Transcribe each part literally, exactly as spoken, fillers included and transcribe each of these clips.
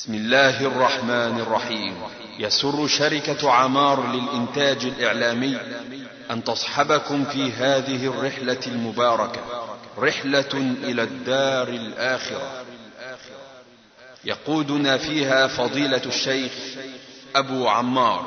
بسم الله الرحمن الرحيم. يسر شركة عمار للإنتاج الإعلامي أن تصحبكم في هذه الرحلة المباركة، رحلة إلى الدار الآخرة، يقودنا فيها فضيلة الشيخ أبو عمار،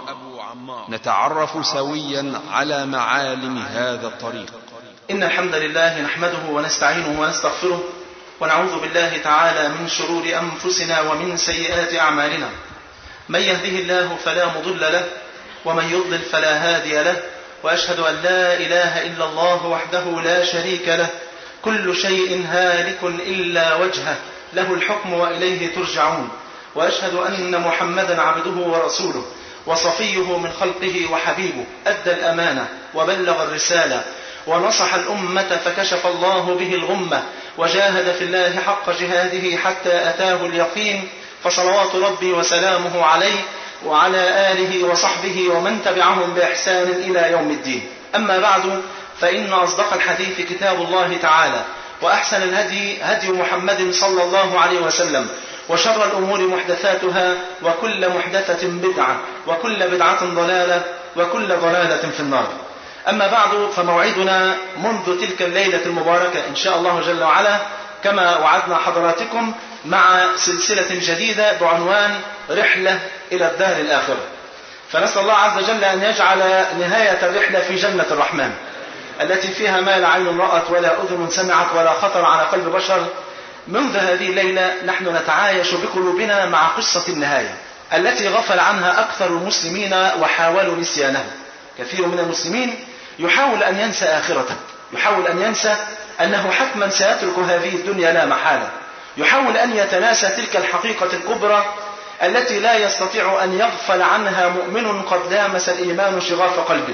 نتعرف سويا على معالم هذا الطريق. إن الحمد لله نحمده ونستعينه ونستغفره، ونعوذ بالله تعالى من شرور أنفسنا ومن سيئات أعمالنا. من يهده الله فلا مضل له، ومن يضلل فلا هادي له، وأشهد أن لا إله إلا الله وحده لا شريك له، كل شيء هالك إلا وجهه، له الحكم وإليه ترجعون. وأشهد أن محمدا عبده ورسوله وصفيه من خلقه وحبيبه، أدى الأمانة وبلغ الرسالة ونصح الأمة فكشف الله به الغمة، وجاهد في الله حق جهاده حتى أتاه اليقين، فصلوات ربي وسلامه عليه وعلى آله وصحبه ومن تبعهم بإحسان إلى يوم الدين. أما بعد، فإن أصدق الحديث كتاب الله تعالى، وأحسن الهدي هدي محمد صلى الله عليه وسلم، وشر الأمور محدثاتها، وكل محدثة بدعة، وكل بدعة ضلالة، وكل ضلالة في النار. أما بعد، فموعدنا منذ تلك الليلة المباركة إن شاء الله جل وعلا كما وعدنا حضراتكم مع سلسلة جديدة بعنوان رحلة إلى الدار الآخرة. فنسأل الله عز وجل أن يجعل نهاية الرحلة في جنة الرحمن التي فيها ما لا عين رأت ولا أذن سمعت ولا خطر على قلب بشر. منذ هذه الليلة نحن نتعايش بقلوبنا مع قصة النهاية التي غفل عنها أكثر المسلمين وحاولوا نسيانها. كثير من المسلمين يحاول أن ينسى آخرته، يحاول أن ينسى أنه حتما سيترك هذه الدنيا لا محالة، يحاول أن يتناسى تلك الحقيقة الكبرى التي لا يستطيع أن يغفل عنها مؤمن قد لامس الإيمان شغاف قلبه.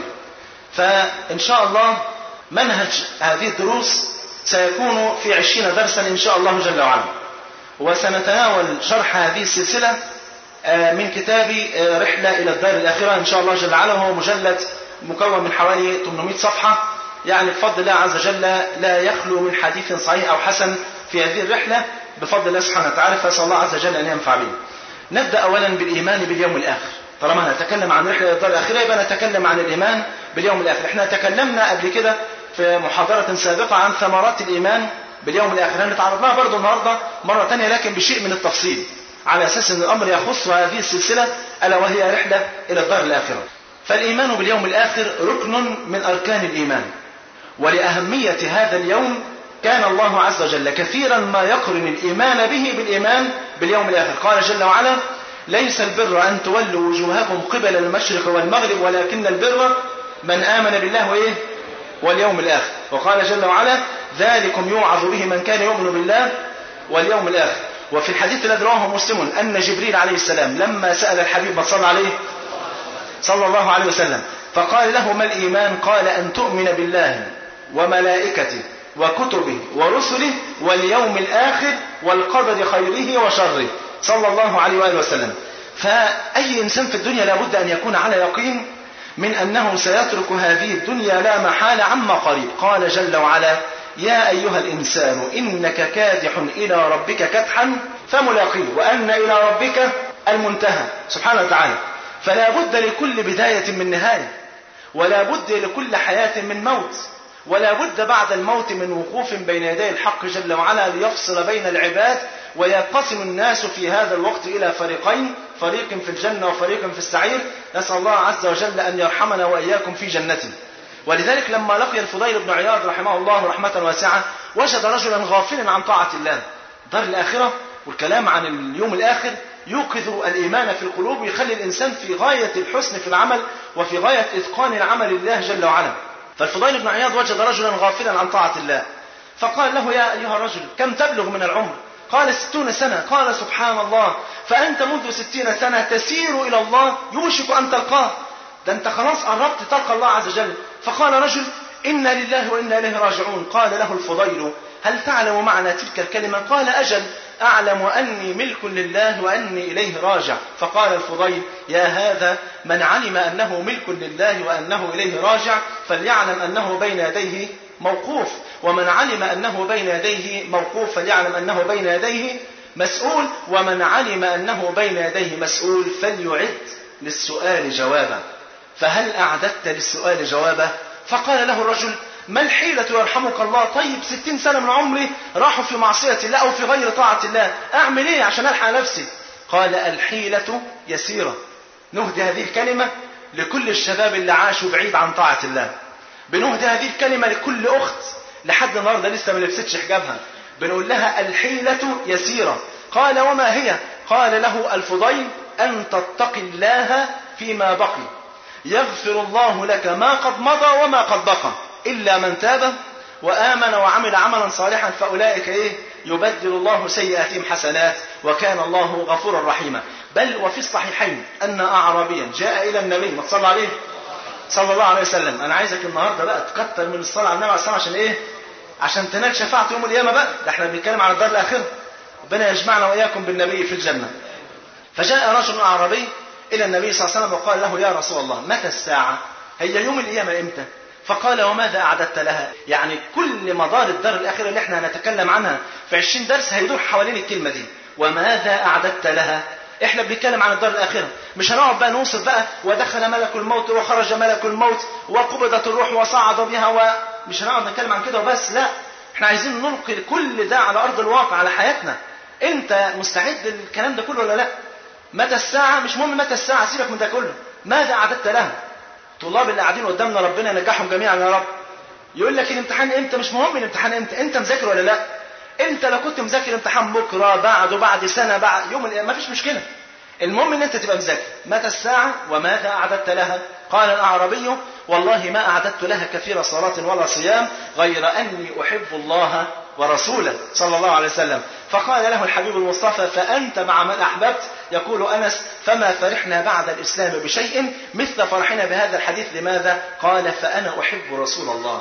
فإن شاء الله منهج هذه الدروس سيكون في عشرين درسا إن شاء الله جل وعلا، وسنتناول شرح هذه السلسلة من كتاب رحلة إلى الدار الآخرة إن شاء الله جل وعلا، وهو مجلد مكون من حوالي ثمانمائة صفحة، يعني بفضل الله عز وجل لا يخلو من حديث صحيح أو حسن في هذه الرحلة بفضل الله سبحانه وتعالى، فأسأل الله عز وجل أن ينفع به. نبدأ أولا بالإيمان باليوم الآخر. طالما نتكلم عن رحلة إلى الدار الآخرة يبقى نتكلم عن الإيمان باليوم الآخر. احنا تكلمنا قبل كده في محاضرة سابقة عن ثمرات الإيمان باليوم الآخر، هنتعرض لها برضو النهاردة مرة تانية لكن بشيء من التفصيل على أساس أن الأمر يخص هذه السلسلة ألا وهي رحلة إلى الدار الآخرة. فالإيمان باليوم الآخر ركن من أركان الإيمان، ولأهمية هذا اليوم كان الله عز وجل كثيرا ما يقرن الإيمان به بالإيمان باليوم الآخر. قال جل وعلا: ليس البر أن تولوا وجوهكم قبل المشرق والمغرب ولكن البر من آمن بالله وإيه واليوم الآخر. وقال جل وعلا: ذلكم يوعظ به من كان يؤمن بالله واليوم الآخر. وفي الحديث الذي رواه مسلم أن جبريل عليه السلام لما سأل الحبيب صلى عليه صلى الله عليه وسلم فقال له: ما الإيمان؟ قال: أن تؤمن بالله وملائكته وكتبه ورسله واليوم الآخر والقدر خيره وشره، صلى الله عليه وآله وسلم. فأي إنسان في الدنيا لابد أن يكون على يقين من أنه سيترك هذه الدنيا لا محالة عما قريب. قال جل وعلا: يا أيها الإنسان إنك كادح إلى ربك كدحا فملاقيه وأن إلى ربك المنتهى، سبحانه وتعالى. فلا بد لكل بداية من نهاية، ولا بد لكل حياة من موت، ولا بد بعد الموت من وقوف بين يدي الحق جل وعلا ليفصل بين العباد، وينقسم الناس في هذا الوقت إلى فريقين، فريق في الجنة وفريق في السعير. نسأل الله عز وجل أن يرحمنا وإياكم في جنته. ولذلك لما لقي الفضيل بن عياض رحمه الله رحمة واسعة وجد رجلا غافلا عن طاعة الله. دار الآخرة والكلام عن اليوم الآخر يوقظ الإيمان في القلوب، ويخلي الإنسان في غاية الحسن في العمل وفي غاية إتقان العمل لله جل وعلا. فالفضيل بن عياض وجد رجلا غافلا عن طاعة الله، فقال له: يا أيها الرجل كم تبلغ من العمر؟ قال: ستون سنة. قال: سبحان الله، فأنت منذ ستين سنة تسير إلى الله يوشك أن تلقاه، ده أنت خلاص قربت تلقى الله عز وجل. فقال رجل: إنا لله وإنا إليه راجعون. قال له الفضيل: هل تعلم معنى تلك الكلمة؟ قال: أجل، أعلم أني ملك لله وأني إليه راجع. فقال الفضيل: يا هذا، من علم أنه ملك لله وأنه إليه راجع فليعلم أنه بين يديه موقوف، ومن علم أنه بين يديه موقوف فليعلم أنه بين يديه مسؤول، ومن علم أنه بين يديه مسؤول فليعد للسؤال جوابا. فهل أعددت للسؤال جوابا؟ فقال له الرجل: ما الحيلة يرحمك الله؟ طيب ستين سنة من عمري راحوا في معصية الله أو في غير طاعة الله، أعمل إيه عشان ألحق نفسي؟ قال: الحيلة يسيرة. نهدي هذه الكلمة لكل الشباب اللي عاشوا بعيد عن طاعة الله، بنهدي هذه الكلمة لكل أخت لحد النهاردة لسه ما لبستش حجابها، بنقول لها: الحيلة يسيرة. قال: وما هي؟ قال له الفضيل: أن تتقي الله فيما بقي، يغفر الله لك ما قد مضى وما قد بقى، إلا من تاب وآمن وعمل عملا صالحا فأولئك إيه؟ يبدل الله سيئاتهم حسنات وكان الله غفورا رحيما. بل وفي الصحيحين أن أعرابيا جاء إلى النبي، ما تصلى عليه صلى الله عليه وسلم. أنا عايزك النهاردة بقى تكتر من الصلاة على النبي عليه الصلاة والسلام. عشان إيه؟ عشان تنال شفاعة يوم القيامة بقى. ده احنا بنتكلم عن الدار الآخرة، ربنا يجمعنا وإياكم بالنبي في الجنة. فجاء رجل أعرابي إلى النبي صلى الله عليه وسلم وقال له: يا رسول الله، متى الساعة؟ هي يوم القيامة إمتى؟ فقال: وماذا أعددت لها؟ يعني كل مدار الدار الآخرة اللي احنا هنتكلم عنها في عشرين درس هيدور حوالين الكلمة دي، وماذا أعددت لها؟ احنا بنتكلم عن الدار الآخرة، مش هنقعد بقى نوصف بقى ودخل ملك الموت وخرج ملك الموت وقبضت الروح وصعد بها، ومش هنقعد نتكلم عن كده وبس. لا، احنا عايزين نلقي كل ده على أرض الواقع، على حياتنا. انت مستعد للكلام ده كله ولا لا؟ متى الساعة؟ مش مهم متى الساعة، سيبك من ده كله. ماذا أعددت لها؟ طلاب اللي قاعدين قدامنا ربنا ينجحهم جميعا يا رب. يقول لك الامتحان امتى؟ مش مهم الامتحان امتى، انت مذاكر ولا لا؟ انت لو كنت مذاكر الامتحان بكره بعده بعد سنه بعد يوم ما فيش مشكله، المهم ان انت تبقى مذاكر. متى الساعه وماذا اعددت لها؟ قال الاعرابي: والله ما اعددت لها كثير صلاه ولا صيام غير اني احب الله ورسوله صلى الله عليه وسلم. فقال له الحبيب المصطفى: فأنت مع من أحببت. يقول أنس: فما فرحنا بعد الإسلام بشيء مثل فرحنا بهذا الحديث. لماذا؟ قال: فأنا أحب رسول الله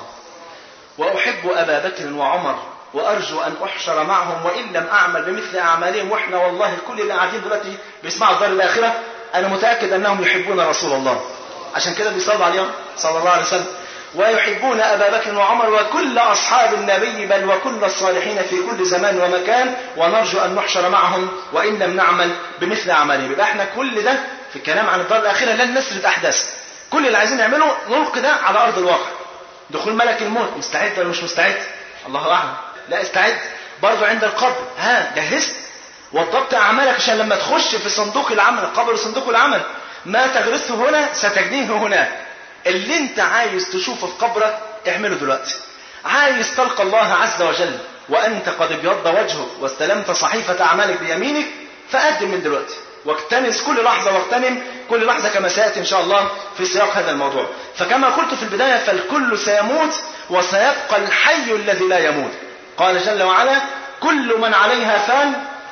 وأحب أبا بكر وعمر وأرجو أن أحشر معهم وإن لم أعمل بمثل أعمالهم. وإحنا والله كل اللي قاعدين دلوقتي بيسمعوا الدار الآخرة أنا متأكد أنهم يحبون رسول الله، عشان كده بيصلوا عليه صلى الله عليه وسلم، ويحبون أبا بكر وعمر وكل أصحاب النبي بل وكل الصالحين في كل زمان ومكان، ونرجو أن نحشر معهم وإن لم نعمل بمثل أعمالهم. يبقى احنا كل ده في الكلام عن الدار الآخرة لن نسرد أحداث، كل اللي عايزين نعمله نلقي ده على أرض الواقع. دخول ملك الموت، مستعد ولا مش مستعد؟ الله أعلم. لا استعد. برضو عند القبر، ها جهزت وضبط أعمالك عشان لما تخش في صندوق العمل، القبر صندوق العمل، ما تغرسه هنا ستجنيه هناك. اللي انت عايز تشوفه في قبرك اعمله دلوقتي. عايز تلقى الله عز وجل وانت قد ابيض وجهك واستلمت صحيفة اعمالك بيمينك، فقدم من دلوقتي واكتنس كل لحظة، واغتنم كل لحظة كما سيأتي ان شاء الله في سياق هذا الموضوع. فكما قلت في البداية فالكل سيموت وسيبقى الحي الذي لا يموت. قال جل وعلا: كل من عليها فان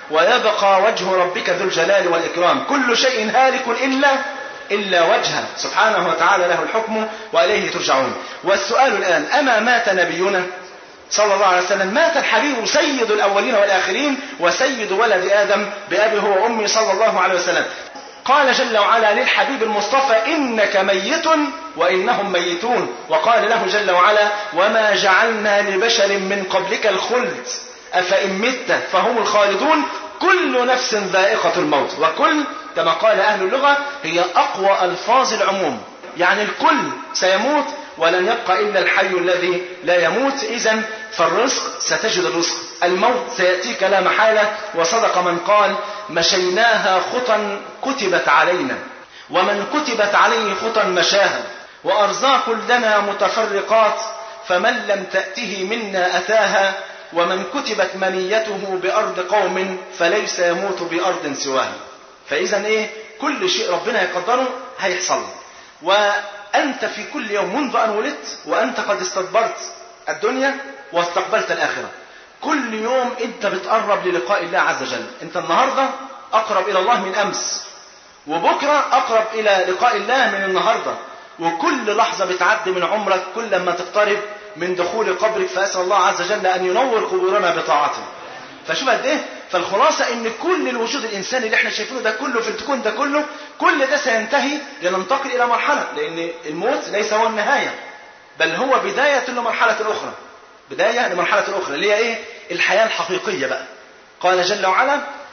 ويبقى وجه ربك ذو الجلال والإكرام، كل شيء هالك إلا إلا وجهه سبحانه وتعالى له الحكم وإليه ترجعون. والسؤال الآن: أما مات نبينا صلى الله عليه وسلم؟ مات الحبيب سيد الأولين والآخرين وسيد ولد آدم بأبي هو وأمي صلى الله عليه وسلم. قال جل وعلا للحبيب المصطفى: إنك ميت وإنهم ميتون. وقال له جل وعلا: وما جعلنا لبشر من قبلك الخلد أفإن مت فهم الخالدون كل نفس ذائقة الموت. وكل كما قال أهل اللغة هي أقوى ألفاظ العموم، يعني الكل سيموت ولن يبقى إلا الحي الذي لا يموت. إذن فالرزق ستجد الرزق، الموت سيأتيك لا محالة. وصدق من قال: مشيناها خطا كتبت علينا ومن كتبت عليه خطا مشاها، وأرزاق لنا متفرقات فمن لم تأته منا أتاها، ومن كتبت منيته بأرض قوم فليس يموت بأرض سواها. فإذا إيه؟ كل شيء ربنا يقدره هيحصل. وأنت في كل يوم منذ أن ولدت وأنت قد استدبرت الدنيا واستقبلت الآخرة. كل يوم أنت بتقرب للقاء الله عز وجل. أنت النهاردة أقرب إلى الله من أمس، وبكرة أقرب إلى لقاء الله من النهاردة. وكل لحظة بتعدي من عمرك كل ما تقترب من دخول قبرك. فأسأل الله عز وجل أن ينور قبورنا بطاعته. فشوف قد ايه. فالخلاصة ان كل الوجود الانساني اللي احنا شايفينه ده كله في الكون ده كله، كل ده سينتهي لننتقل الى مرحلة، لان الموت ليس هو النهاية بل هو بداية لمرحلة اخرى، بداية لمرحلة اخرى اللي هي ايه؟ الحياة الحقيقية بقى. قال جل وعلا: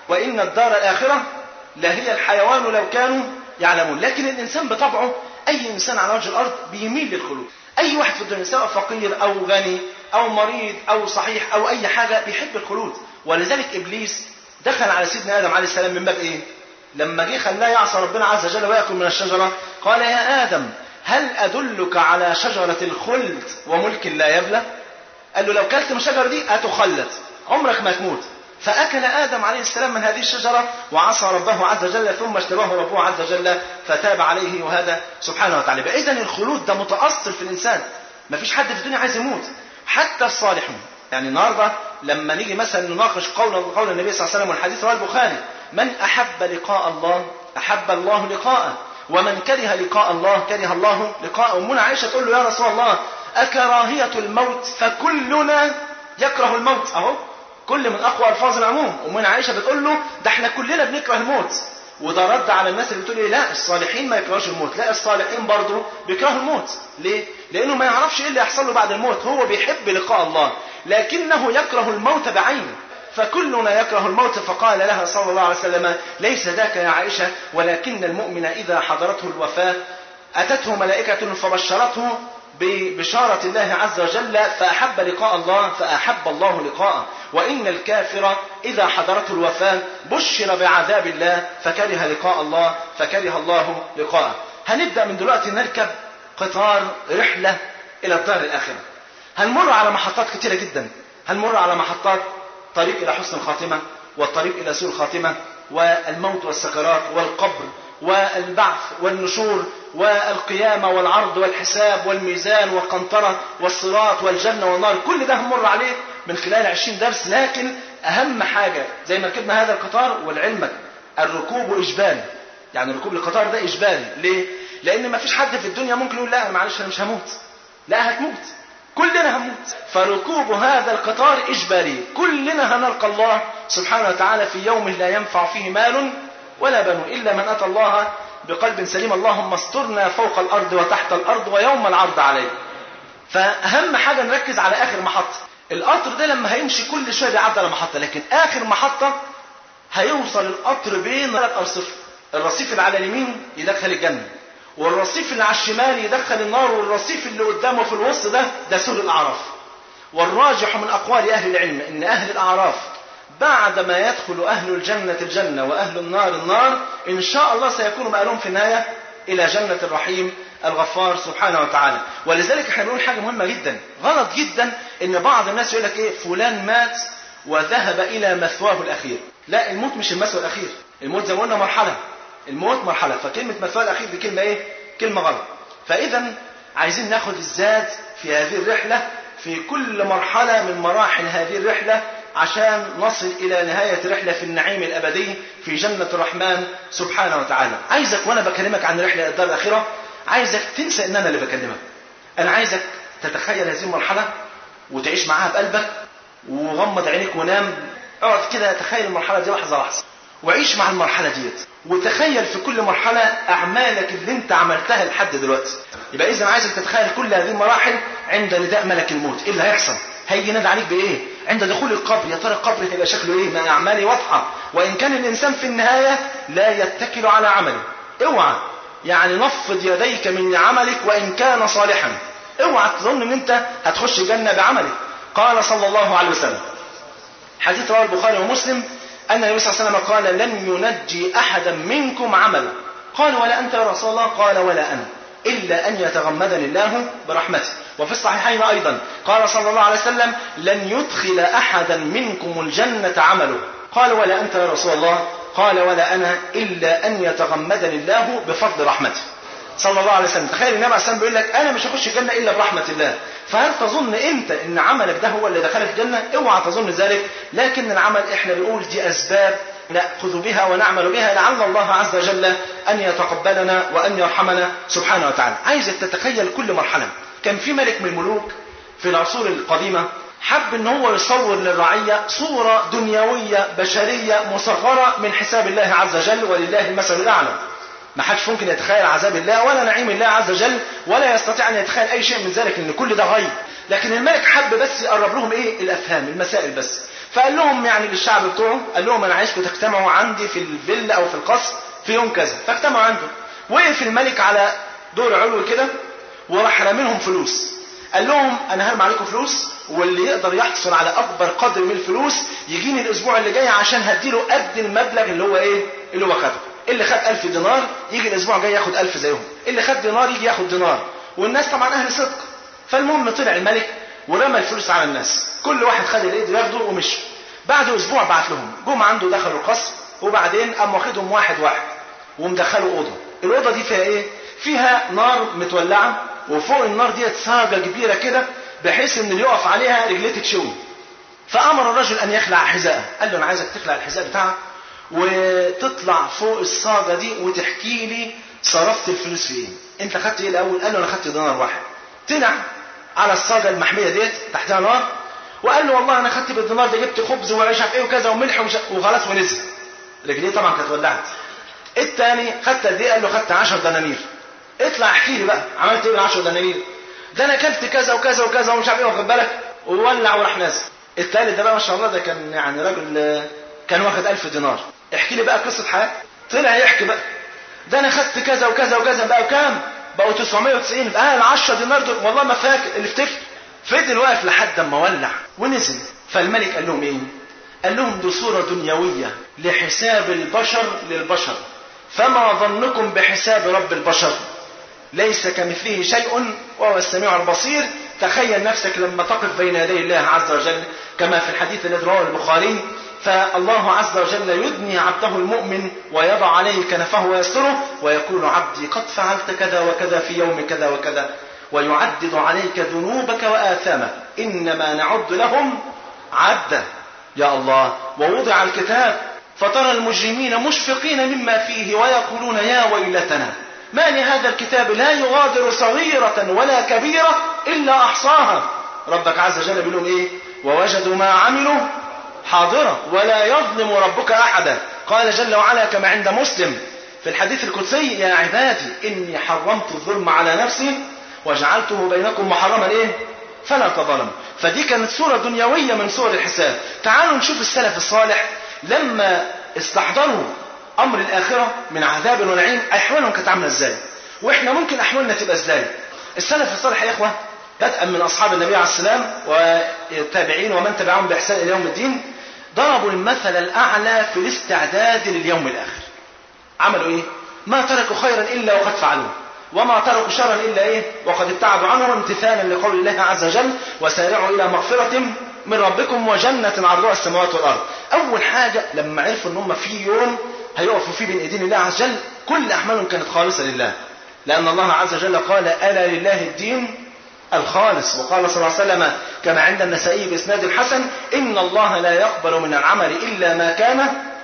وإن الدار الآخرة لهي الحيوان لو كانوا يعلمون. لكن الإنسان بطبعه، أي إنسان على وجه الأرض بيميل للخلود. أي واحد في الدنيا سواء فقير أو غني أو مريض أو صحيح أو أي حاجة بيحب الخلود. ولذلك إبليس دخل على سيدنا آدم عليه السلام من باب إيه؟ لما جه خلاه يعصى ربنا عز وجل ويأكل من الشجرة، قال يا آدم هل أدلك على شجرة الخلد وملك لا يبلى؟ قال له لو كلت من الشجرة دي هتخلد، عمرك ما تموت. فأكل آدم عليه السلام من هذه الشجرة وعصى ربه عز وجل، ثم اجتباه ربه عز وجل فتاب عليه، وهذا سبحانه وتعالى. إذن الخلود ده متأصل في الإنسان، ما فيش حد في الدنيا عايز يموت، حتى الصالحون. يعني النهارده لما نيجي مثلا نناقش قول قول النبي صلى الله عليه وسلم والحديث رواه البخاري: من أحب لقاء الله أحب الله لقاءه، ومن كره لقاء الله كره الله لقاءه. أمنا عائشة تقول له: يا رسول الله أكراهية الموت؟ فكلنا يكره الموت. أهو كل من أقوى ألفاظ العموم. أمنا عائشة بتقول له: ده احنا كلنا بنكره الموت. وده رد على الناس اللي بتقول إيه؟ لا الصالحين ما يكرهوش الموت. لا الصالحين برضه بيكرهوا الموت. ليه؟ لأنه ما يعرفش إيه اللي يحصل له بعد الموت. هو بيحب لقاء الله لكنه يكره الموت بعينه. فكلنا يكره الموت. فقال لها صلى الله عليه وسلم: ليس ذاك يا عائشة، ولكن المؤمن إذا حضرته الوفاة أتته ملائكة فبشرته ببشارة الله عز وجل فأحب لقاء الله فأحب الله لقاءه، وإن الكافر إذا حضرته الوفاة بشر بعذاب الله فكره لقاء الله فكره الله لقاءه. هنبدأ من دلوقتي نركب قطار رحلة إلى الدار الآخرة. هنمر على محطات كتيرة جدا. هنمر على محطات طريق إلى حسن الخاتمة، والطريق إلى سوء الخاتمة، والموت والسكرات، والقبر، والبعث والنشور، والقيامة والعرض والحساب والميزان والقنطرة والصراط والجنة والنار. كل ده هنمر عليه من خلال عشرين درس. لكن أهم حاجة زي ما ركبنا هذا القطار، والعلمك الركوب إجباري. يعني ركوب القطار ده إجباري. ليه؟ لأن ما فيش حد في الدنيا ممكن يقول: لا معلش أنا مش هموت. لا هتموت، كلنا هنموت. فركوب هذا القطار إجباري. كلنا هنلقى الله سبحانه وتعالى في يوم لا ينفع فيه مال ولا بنون إلا من أتى الله بقلب سليم. اللهم استرنا فوق الأرض وتحت الأرض ويوم العرض عليه. فأهم حاجة نركز على آخر محطة. القطر ده لما هيمشي كل شوية بيعدي على محطة، لكن آخر محطة هيوصل القطر بين ثلاث أرصفة. الرصيف اللي على اليمين يدخل الجنة، والرصيف اللي على الشمال يدخل النار، والرصيف اللي قدامه في الوسط ده ده سور الأعراف. والراجح من أقوال أهل العلم إن أهل الأعراف بعدما يدخل أهل الجنة الجنة وأهل النار النار إن شاء الله سيكون مآلهم في النهاية إلى جنة الرحيم الغفار سبحانه وتعالى. ولذلك احنا بنقول حاجة مهمة جدا. غلط جدا إن بعض الناس يقول لك إيه فلان مات وذهب إلى مثواه الأخير. لا، الموت مش المثوى الأخير. الموت زي ما قلنا مرحلة. الموت مرحلة. فكلمة مثواه الأخير دي كلمة إيه؟ كلمة غلط. فإذا عايزين ناخد الزاد في هذه الرحلة في كل مرحلة من مراحل هذه الرحلة عشان نصل إلى نهاية رحلة في النعيم الأبدي في جنة الرحمن سبحانه وتعالى. عايزك وأنا بكلمك عن رحلة الدار الآخرة عايزك تنسى إن أنا اللي بكلمك. أنا عايزك تتخيل هذه المرحلة وتعيش معاها بقلبك، وغمض عينيك ونام. اقعد كده تخيل المرحلة دي لحظة لحظة، وعيش مع المرحلة ديت، وتخيل في كل مرحلة أعمالك اللي انت عملتها لحد دلوقتي. يبقى إذا عايزك تتخيل كل هذه المراحل عند نداء ملك الموت. إيه اللي هيحصل؟ هيجي نادى عليك بإيه؟ عند دخول القبر. يا ترى القبر هيبقى شكله إيه؟ ما أعمالي واضحة، وإن كان الإنسان في النهاية لا يتكل على عمله. اوعى يعني نفض يديك من عملك وإن كان صالحا. اوعى تظن ان انت هتخش الجنة بعملك. قال صلى الله عليه وسلم، حديث رواه البخاري ومسلم، أن النبي صلى الله عليه وسلم قال: لن ينجي أحدا منكم عمله. قال: ولا أنت يا رسول الله؟ قال: ولا أنا، إلا أن يتغمدني الله برحمته. وفي الصحيحين أيضا قال صلى الله عليه وسلم: لن يدخل أحدا منكم الجنة عمله. قال: ولا أنت يا رسول الله؟ قال: ولا أنا، إلا أن يتغمدني الله بفضل رحمته. صلى الله عليه وسلم. تخيل النبي عليه الصلاة والسلام بيقول لك أنا مش هخش الجنة إلا برحمة الله. فهل تظن أنت إن عملك ده هو اللي دخلك الجنة؟ اوعى تظن ذلك. لكن العمل إحنا بنقول دي أسباب نأخذ بها ونعمل بها لعل الله عز وجل أن يتقبلنا وأن يرحمنا سبحانه وتعالى. عايزك تتخيل كل مرحلة. كان في ملك من الملوك في العصور القديمة حب ان هو يصور للرعية صورة دنيوية بشرية مصغرة من حساب الله عز وجل، ولله المثل الأعلى. ما حدش ممكن يتخيل عذاب الله ولا نعيم الله عز وجل، ولا يستطيع ان يتخيل اي شيء من ذلك، ان كل ده غيب. لكن الملك حب بس يقرب لهم ايه؟ الافهام، المسائل بس. فقال لهم يعني للشعب بتوعه، قال لهم انا عايزكم تجتمعوا عندي في الفيلا او في القصر في يوم كذا. فاجتمعوا عنده. وقف الملك على دور علوي كده وراح راميلهم فلوس. قال لهم انا هرمي عليكم فلوس، واللي يقدر يحصل على اكبر قدر من الفلوس يجيني الاسبوع اللي جاي عشان هديله قد المبلغ اللي هو ايه اللي هو خده. اللي خد ألف دينار يجي الاسبوع الجاي ياخد ألف زيهم، اللي خد دينار يجي ياخد دينار. والناس طبعا اهل صدق. فالمهم طلع الملك ورمى الفلوس على الناس، كل واحد خد اللي يقدر ياخده ومشي. بعد اسبوع بعت لهم، جم عنده دخلوا القصر، وبعدين قام واخدهم واحد واحد ومدخلوا اوضه. الاوضه دي فيها ايه؟ فيها نار متولعه، وفوق النار ديت صاجه كبيره كده بحيث ان اللي يقف عليها رجليه تتشوي. فامر الرجل ان يخلع حذاءه، قال له انا عايزك تخلع الحذاء بتاعك وتطلع فوق الصاجه دي وتحكي لي صرفت الفلوس في ايه؟ انت خدت ايه الاول؟ قال له انا خدت دينار واحد. طلع على الصاجه المحميه ديت تحتها نار وقال له والله انا خدت بالدينار ده جبت خبز وعيش عارف ايه وكذا وملح وخلاص ونزل. رجليه طبعا كانت ولعت. الثاني خدت قد ايه؟ قال له خدت عشر دنانير. اطلع احكي لي بقى عملت ايه بالعشر دنانير؟ ده انا اكلت كذا وكذا وكذا ومش عارف ايه واخد بالك، وولع وراح نازل. الثالث ده بقى ما شاء الله ده كان يعني راجل كان واخد ألف دينار. احكي لي بقى قصه حياتك. طلع يحكي بقى ده انا خدت كذا وكذا وكذا بقى كام؟ بقوا تسعمائة وتسعين. بقى ال عشرة دينار دول والله ما فاكر اللي افتكر. فضل واقف لحد اما ولع ونزل. فالملك قال لهم ايه؟ قال لهم دي صوره دنيويه لحساب البشر للبشر، فما ظنكم بحساب رب البشر؟ ليس كمثله شيء وهو السميع البصير. تخيل نفسك لما تقف بين يدي الله عز وجل كما في الحديث الذي رواه البخاري، فالله عز وجل يدني عبده المؤمن ويضع عليه كنفه ويستره ويقول عبدي قد فعلت كذا وكذا في يوم كذا وكذا، ويعدد عليك ذنوبك وآثامك، إنما نعد لهم عدا. يا الله. ووضع الكتاب فترى المجرمين مشفقين مما فيه ويقولون يا ويلتنا ما لهذا الكتاب لا يغادر صغيرة ولا كبيرة إلا أحصاها. ربك عز وجل بيقول لهم إيه؟ ووجدوا ما عملوا حاضرة ولا يظلم ربك أحدا. قال جل وعلا كما عند مسلم في الحديث القدسي يا عبادي إني حرمت الظلم على نفسي وجعلته بينكم محرما إيه؟ فلا تظلموا. فدي كانت صورة دنيوية من صور الحساب. تعالوا نشوف السلف الصالح لما استحضروا أمر الآخرة من عذاب ونعيم أحوالهم كانت عاملة إزاي، وإحنا ممكن أحوالنا تبقى إزاي. السلف الصالح يا إخوة بدءا من أصحاب النبي عليه السلام والتابعين ومن تبعهم بإحسان إلى يوم الدين ضربوا المثل الأعلى في الاستعداد لليوم الآخر. عملوا إيه؟ ما تركوا خيرا إلا وقد فعلوه، وما تركوا شرا إلا إيه وقد ابتعدوا عنه، امتثالا لقول الله عز وجل وسارعوا إلى مغفرة من ربكم وجنة عرضها السماوات والأرض. أول حاجة لما عرفوا أن هم في يوم هيقفوا فيه بين ايدين الله عز وجل كل أحمالهم كانت خالصة لله، لأن الله عز وجل قال ألا لله الدين الخالص. وقال صلى الله عليه وسلم كما عند النسائي بإسناد الحسن إن الله لا يقبل من العمل إلا ما كان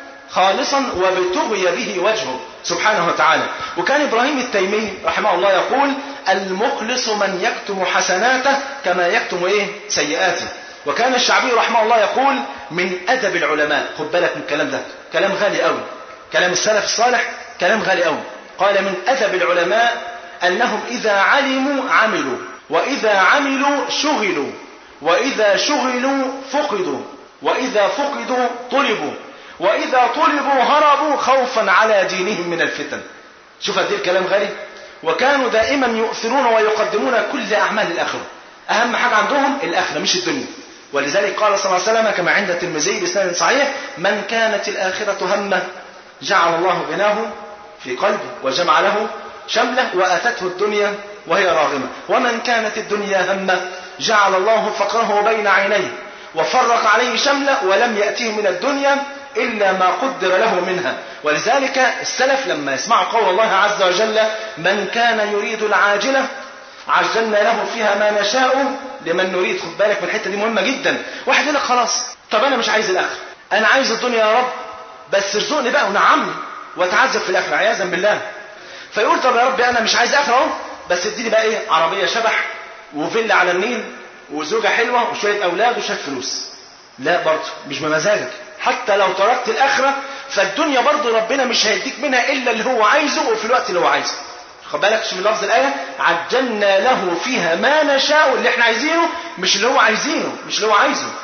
خالصا وابتغي به وجهه سبحانه وتعالى. وكان إبراهيم التيمي رحمه الله يقول المخلص من يكتم حسناته كما يكتم إيه سيئاته. وكان الشعبي رحمه الله يقول من أدب العلماء، خد بالك من الكلام ده كلام غالي قوي، كلام السلف الصالح كلام غالي قوي. قال من أدب العلماء أنهم إذا علموا عملوا، وإذا عملوا شغلوا، وإذا شغلوا فقدوا، وإذا فقدوا طلبوا، وإذا طلبوا هربوا خوفا على دينهم من الفتن. شوف هذه الكلام غالي. وكانوا دائما يؤثرون ويقدمون كل أعمال الآخرة، أهم حاجة عندهم الآخرة مش الدنيا. ولذلك قال صلى الله عليه وسلم كما عند الترمذي بإسناد صحيح من كانت الآخرة همه جعل الله غناه في قلبه وجمع له شمله وأتته الدنيا وهي راغمة، ومن كانت الدنيا همه جعل الله فقره بين عينيه وفرق عليه شمله ولم يأتيه من الدنيا إلا ما قدر له منها. ولذلك السلف لما يسمعوا قول الله عز وجل من كان يريد العاجلة عجلنا له فيها ما نشاء لمن نريد. خد بالك من الحته دي مهمه جدا. واحد يقول لك خلاص طب انا مش عايز الاخره، انا عايز الدنيا يا رب بس ارزقني بقى ونعمني واتعذب في الاخره عياذا بالله. فيقول طب يا رب انا مش عايز اخره اهو بس اديني بقى ايه عربيه شبح وفيلا على النيل وزوجه حلوه وشويه اولاد وشويه فلوس. لا برضه مش بمزاجك، حتى لو تركت الاخره فالدنيا برضه ربنا مش هيديك منها الا اللي هو عايزه وفي الوقت اللي هو عايزه. خد بالك شوف لفظ الآية عجلنا له فيها ما نشاء، اللي احنا عايزينه مش اللي هو عايزينه مش اللي هو عايزه.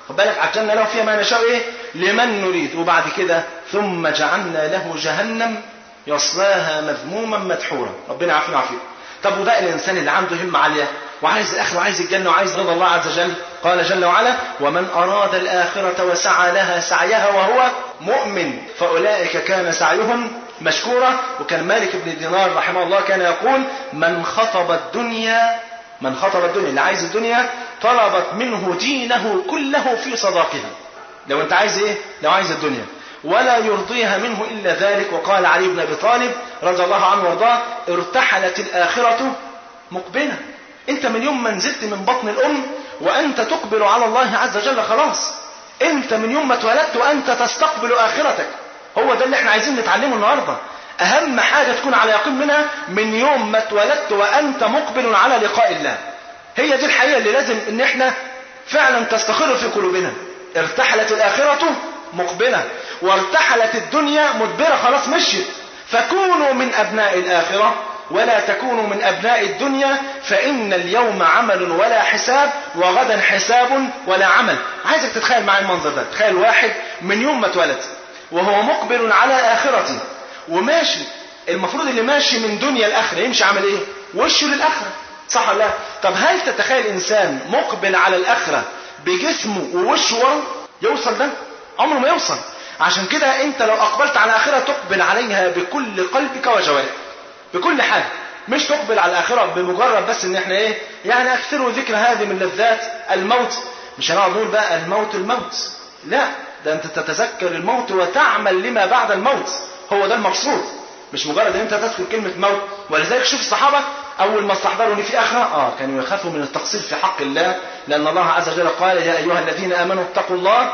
خد بالك على الجنة له فيها ما نشاء إيه لمن نريد. وبعد كده ثم جعلنا له جهنم يصلاها مذموما مدحورا. ربنا يعافينا ويعافيك. طب وده الإنسان اللي عنده همة عالية وعايز الآخرة وعايز الجنة وعايز رضا الله عز وجل، قال جل وعلا ومن أراد الآخرة وسعى لها سعيها وهو مؤمن فأولئك كان سعيهم مشكورا. وكان مالك بن دينار رحمه الله كان يقول من خطب الدنيا من خطب الدنيا اللي عايز الدنيا طلبت منه دينه كله في صداقها. لو انت عايز ايه؟ لو عايز الدنيا ولا يرضيها منه إلا ذلك. وقال علي بن أبي طالب رضي الله عنه وارضاه ارتحلت الآخرة مقبلة. انت من يوم ما نزلت من بطن الأم وأنت تقبل على الله عز وجل خلاص. انت من يوم ما اتولدت وأنت تستقبل آخرتك. هو ده اللي احنا عايزين نتعلمه النهاردة. أهم حاجة تكون على يقين منها من يوم ما اتولدت وأنت مقبل على لقاء الله. هي دي الحقيقة اللي لازم ان احنا فعلا تستقر في قلوبنا. ارتحلت الآخرة مقبلة وارتحلت الدنيا مدبرة خلاص مشيت. فكونوا من أبناء الآخرة ولا تكونوا من أبناء الدنيا فإن اليوم عمل ولا حساب وغدا حساب ولا عمل. عايزك تتخيل معي المنظر ده. تخيل واحد من يوم ما اتولد وهو مقبل على آخرته وماشي. المفروض اللي ماشي من دنيا الآخرة يمشي عمل ايه؟ وشه للآخرة، صح ولا لا؟ طب هل تتخيل إنسان مقبل على الآخرة بجسمه ووشه ورا يوصل ده؟ عمره ما يوصل. عشان كده انت لو اقبلت على الآخرة تقبل عليها بكل قلبك وجوارحك بكل حاجة. مش تقبل على الآخرة بمجرد بس ان احنا ايه يعني اكثروا ذكر هذه من لذات الموت. مش هنقعد نقول بقى الموت الموت، لا ده انت تتذكر الموت وتعمل لما بعد الموت. هو ده المقصود، مش مجرد ان انت تذكر كلمة موت. ولذلك شوف الصحابة اول ما استحضروا ان في آخرة اه كانوا يخافوا من التقصير في حق الله، لان الله عز وجل قال يا ايها الذين امنوا اتقوا الله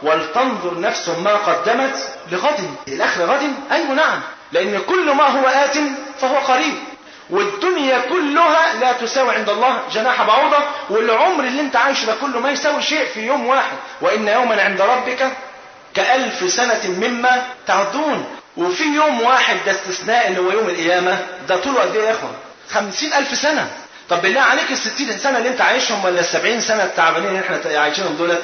ولتنظر نفس ما قدمت لغد. الآخرة غد؟ أيوة نعم، لأن كل ما هو آت فهو قريب. والدنيا كلها لا تساوي عند الله جناح بعوضة. والعمر اللي انت عايشه ده كله ما يساوي شيء في يوم واحد. وإن يوما عند ربك كألف سنة مما تعدون. وفي يوم واحد ده استثناء اللي هو يوم القيامة ده طوله قد ايه يا اخوان؟ خمسين ألف سنة. طب بالله عليك الستين سنة اللي انت عايشهم ولا السبعين سنة التعبانين اللي احنا عايشينهم دولت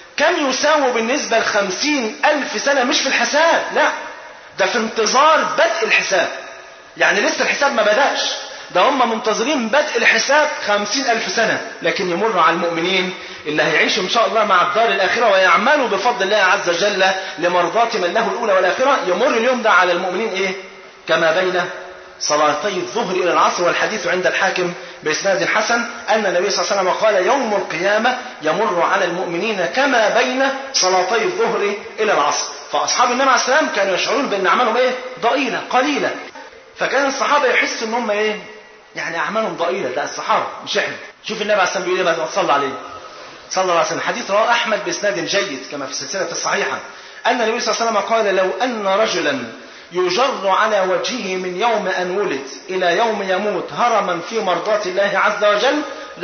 كم يساوي بالنسبة لخمسين ألف سنة؟ مش في الحساب، لا ده في انتظار بدء الحساب. يعني لسه الحساب ما بدأش، ده هم منتظرين بدء الحساب خمسين ألف سنة. لكن يمر على المؤمنين اللي هيعيشوا إن شاء الله مع الدار الآخرة ويعملوا بفضل الله عز وجل لمرضات من له الأولى والآخرة. يمر اليوم ده على المؤمنين إيه؟ كما بين صلاتي الظهر إلى العصر. والحديث عند الحاكم بإسناد حسن أن النبي صلى الله عليه وسلم قال يوم القيامة يمر على المؤمنين كما بين صلاتي الظهر إلى العصر. فأصحاب النبي عليه السلام كانوا يشعرون بأن أعمالهم إيه؟ ضئيلة قليلة. فكان الصحابة يحسوا أن هم إيه؟ يعني أعمالهم ضئيلة. ده الصحابة مش إحنا. شوف النبي عليه السلام بيقول إيه بعد صلى عليه صلى الله عليه وسلم. حديث رواه أحمد بإسناد جيد كما في السلسلة الصحيحة أن النبي صلى الله عليه وسلم قال لو أن رجلا يجر على وجهه من يوم أن ولد إلى يوم يموت هرما في مرضاة الله عز وجل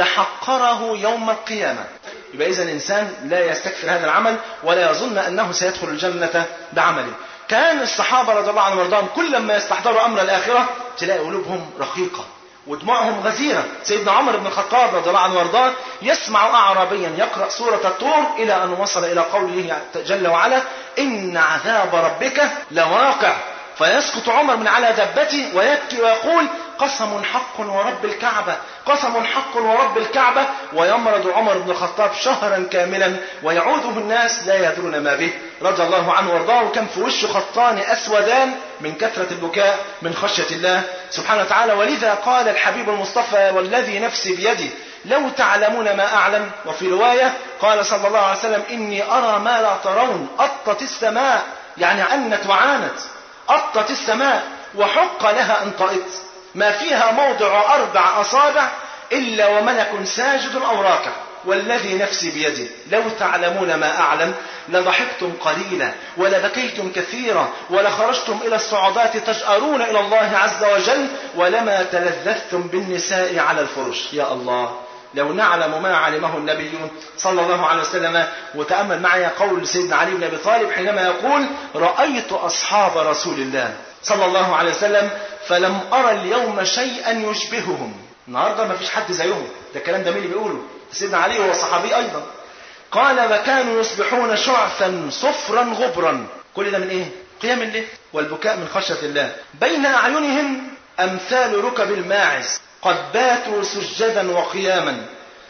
لحقره يوم القيامة. يبقى إذا الإنسان لا يستكثر هذا العمل ولا يظن أنه سيدخل الجنة بعمله. كان الصحابة رضي الله عنهم وارضاهم كل ما يستحضروا أمر الآخرة تلاقي قلوبهم رقيقة ودموعهم غزيرة. سيدنا عمر بن الخطاب رضي الله عنه وارضاه يسمع أعرابيا يقرأ سورة الطور إلى أن وصل إلى قوله جل وعلا إن عذاب ربك لواقع. فيسقط عمر من على دبته ويبكي ويقول قسم حق ورب الكعبة قسم حق ورب الكعبة. ويمرض عمر بن الخطاب شهرا كاملا ويعوده الناس لا يدرون ما به رضي الله عنه وارضاه. وكان في وشه خطان أسودان من كثرة البكاء من خشية الله سبحانه وتعالى. ولذا قال الحبيب المصطفى والذي نفسي بيده لو تعلمون ما أعلم. وفي رواية قال صلى الله عليه وسلم إني أرى ما لا ترون. أطت السماء يعني عنت وعانت. أطت السماء وحق لها أن طئت ما فيها موضع أربع أصابع إلا وملك ساجد أو راكع. والذي نفسي بيده لو تعلمون ما أعلم لضحكتم قليلا ولبكيتم كثيرا ولخرجتم إلى الصعودات تجأرون إلى الله عز وجل ولما تلذذتم بالنساء على الفرش. يا الله لو نعلم ما علمه النبي صلى الله عليه وسلم. وتأمل معي قول سيدنا علي بن أبي طالب حينما يقول رأيت أصحاب رسول الله صلى الله عليه وسلم فلم أرى اليوم شيئا يشبههم. النهاردة ما فيش حد زيهم. ده الكلام ده مين اللي بيقوله؟ سيدنا علي هو صحابي أيضا. قال وكانوا يصبحون شعثا صفرا غبرا. كل ده من ايه؟ قيام الليل والبكاء من خشية الله. بين أعينهم أمثال ركب الماعز قد باتوا سجدا وقياما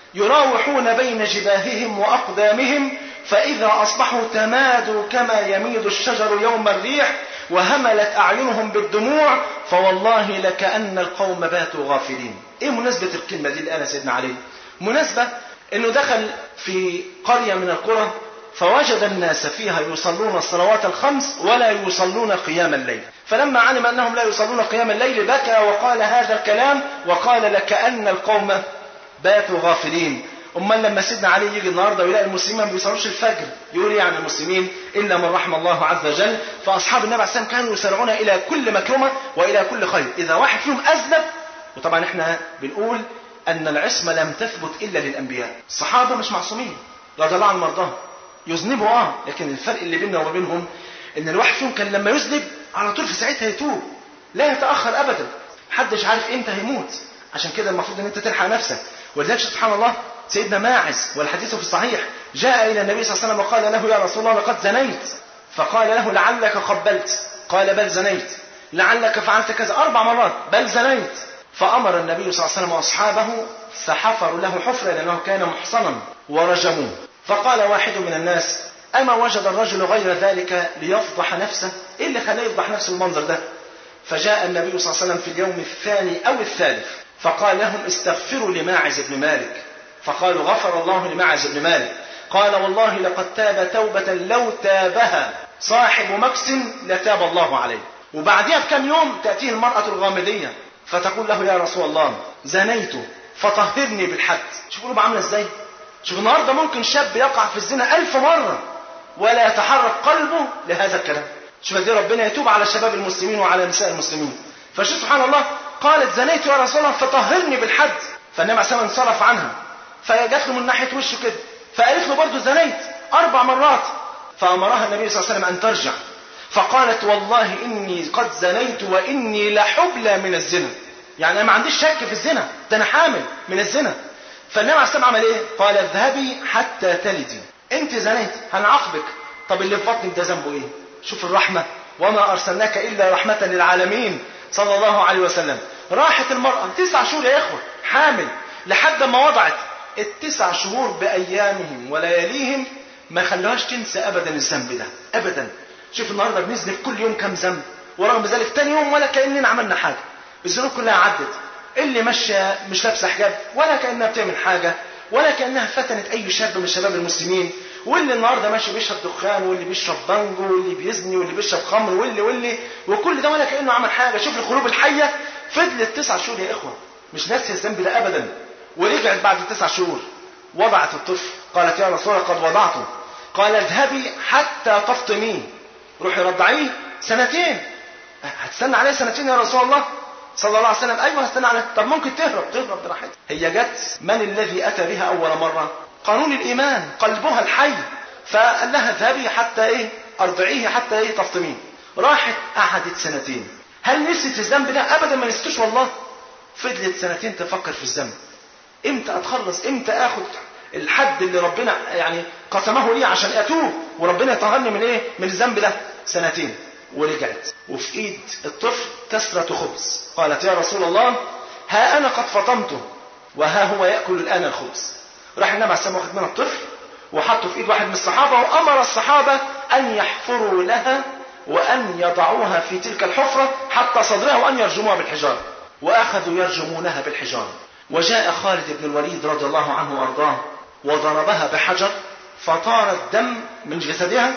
يراوحون بين جباههم وأقدامهم فإذا أصبحوا تمادوا كما يميد الشجر يوم الريح وهملت أعينهم بالدموع فوالله لكأن القوم باتوا غافلين. إيه مناسبة الكلمة دي اللي قالها سيدنا علي؟ مناسبة إنه دخل في قرية من القرى فوجد الناس فيها يصلون الصلوات الخمس ولا يصلون قيام الليل، فلما علم أنهم لا يصلون قيام الليل بكى وقال هذا الكلام وقال لكأن القوم باتوا غافلين. أما لما سيدنا علي يجي النهاردة ويلاقي المسلمين ما بيصلوش الفجر يقول يعني المسلمين إلا من رحم الله عز وجل. فأصحاب النبي عليه السلام كانوا يسارعون إلى كل مكرمة وإلى كل خير. إذا واحد فيهم أذنب، وطبعا إحنا بنقول أن العصمة لم تثبت إلا للأنبياء، الصحابة مش معصومين رضي الله عن مرضاهم، يذنبوا اه لكن الفرق اللي بيننا وبينهم ان الواحد فيهم كان لما يذنب على طول في ساعتها يتوب، لا يتأخر ابدا، محدش عارف امتى هيموت. عشان كده المفروض ان انت تلحق نفسك. ولذلك سبحان الله سيدنا ماعز والحديث في الصحيح جاء الى النبي صلى الله عليه وسلم وقال له يا رسول الله لقد زنيت، فقال له لعلك قبلت، قال بل زنيت، لعلك فعلت كذا اربع مرات، بل زنيت. فامر النبي صلى الله عليه وسلم واصحابه فحفروا له حفرة لانه كان محصنا ورجموه. فقال واحد من الناس أما وجد الرجل غير ذلك ليفضح نفسه؟ إيه اللي خلاه يفضح نفسه المنظر ده؟ فجاء النبي صلى الله عليه وسلم في اليوم الثاني أو الثالث فقال لهم استغفروا لماعز بن مالك، فقالوا غفر الله لماعز بن مالك. قال والله لقد تاب توبة لو تابها صاحب مكس لتاب الله عليه. وبعدها بكم يوم تأتيه المرأة الغامدية فتقول له يا رسول الله زنيت فطهرني بالحد. شوفوا له عامله ازاي. شوف النهارده ممكن شاب يقع في الزنا ألف مرة ولا يتحرك قلبه لهذا الكلام. شوف دي ربنا يتوب على الشباب المسلمين وعلى نساء المسلمين. فشوف سبحان الله قالت زنيت يا رسول الله فطهرني بالحد، فالنبي عليه الصلاة والسلام انصرف عنها فجات له من ناحية وشه كده فقالت له برضه زنيت أربع مرات، فأمرها النبي صلى الله عليه وسلم أن ترجع، فقالت والله إني قد زنيت وإني لحبلى من الزنا، يعني أنا ما عنديش شك في الزنا، ده أنا حامل من الزنا. فالنبي عليه الصلاة والسلام عمل ايه؟ قال اذهبي حتى تلدي، انت زنيت هنعاقبك، طب اللي في بطنك ده ذنبه ايه؟ شوف الرحمة، وما ارسلناك الا رحمة للعالمين صلى الله عليه وسلم. راحت المرأة تسع شهور يا اخوة حامل لحد ما وضعت، التسع شهور بايامهم ولياليهم ما خلوهاش تنسى ابدا الذنب ده ابدا. شوف النهارده بنذنب كل يوم كم ذنب، ورغم ذلك تاني يوم ولا كأننا عملنا حاجة، الذنوب كلها عدت. اللي ماشيه مش لابسه حجاب ولا كأنها بتعمل حاجة ولا كأنها فتنت أي شاب من شباب المسلمين، واللي النهارده ماشي بيشرب دخان واللي بيشرب بانجو واللي بيزني واللي بيشرب خمر واللي واللي وكل ده ولا كأنه عمل حاجة. شوف القلوب الحية فضلت تسع شهور يا إخوة مش ناسية الذنب ده أبدا، ورجعت بعد التسع شهور وضعت الطفل. قالت يا رسول الله قد وضعته. قال اذهبي حتى تفطميه، روحي رضعيه سنتين. هتستنى عليه سنتين يا رسول الله صلى الله عليه وسلم؟ ايوه هستنى عليه. طب ممكن تهرب تهرب براحتها. هي جت من الذي اتى بها اول مره؟ قانون الايمان، قلبها الحي. فقال لها اذهبي حتى ايه ارضعيه حتى ايه تفطميه. راحت قعدت سنتين. هل نسيت الذنب ده؟ ابدا ما نسيتوش والله. فضلت سنتين تفكر في الذنب، امتى اتخلص، امتى اخد الحد اللي ربنا يعني قسمه لي عشان اتوب وربنا يطهرني من ايه من الذنب ده. سنتين ورجعت وفي ايد الطفل كسرة خبز. قالت يا رسول الله ها انا قد فطمته وها هو يأكل الان الخبز. راح النبي عليه الصلاة والسلام واخد منها الطفل وحطه في ايد واحد من الصحابة وامر الصحابة ان يحفروا لها وان يضعوها في تلك الحفرة حتى صدرها وان يرجموها بالحجارة. واخذوا يرجمونها بالحجارة. وجاء خالد بن الوليد رضي الله عنه وارضاه وضربها بحجر فطار الدم من جسدها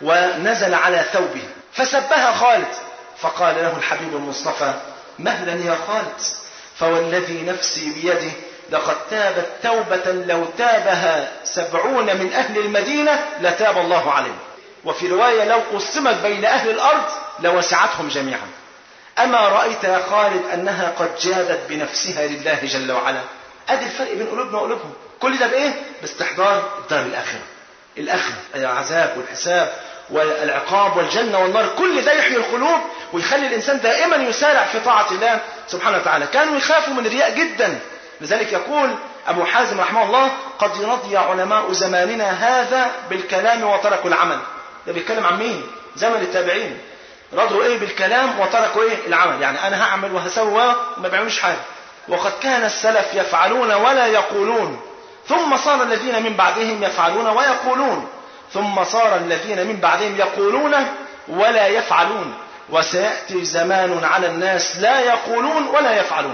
ونزل على ثوبه فسبها خالد. فقال له الحبيب المصطفى مهلا يا خالد، فوالذي نفسي بيده لقد تابت توبة لو تابها سبعون من أهل المدينة لتاب الله عليه. وفي رواية لو قسمت بين أهل الأرض لوسعتهم جميعا. أما رأيت يا خالد أنها قد جادت بنفسها لله جل وعلا؟ أدي الفرق بين قلوبنا وقلوبهم. كل ده بإيه؟ باستحضار الدار الآخرة، الآخرة العذاب والحساب والعقاب والجنة والنار. كل ده يحيي القلوب ويخلي الإنسان دائما يسارع في طاعة الله سبحانه وتعالى. كانوا يخافوا من الرياء جدا، لذلك يقول أبو حازم رحمه الله: قد رضي علماء زماننا هذا بالكلام وتركوا العمل. ده بيتكلم عن مين؟ زمن التابعين. رضوا ايه بالكلام وتركوا ايه العمل، يعني انا هعمل وهسوى وما بيعملوش حاجه. وقد كان السلف يفعلون ولا يقولون، ثم صار الذين من بعدهم يفعلون ويقولون، ثم صار الذين من بعدهم يقولون ولا يفعلون، وسيأتي زمان على الناس لا يقولون ولا يفعلون.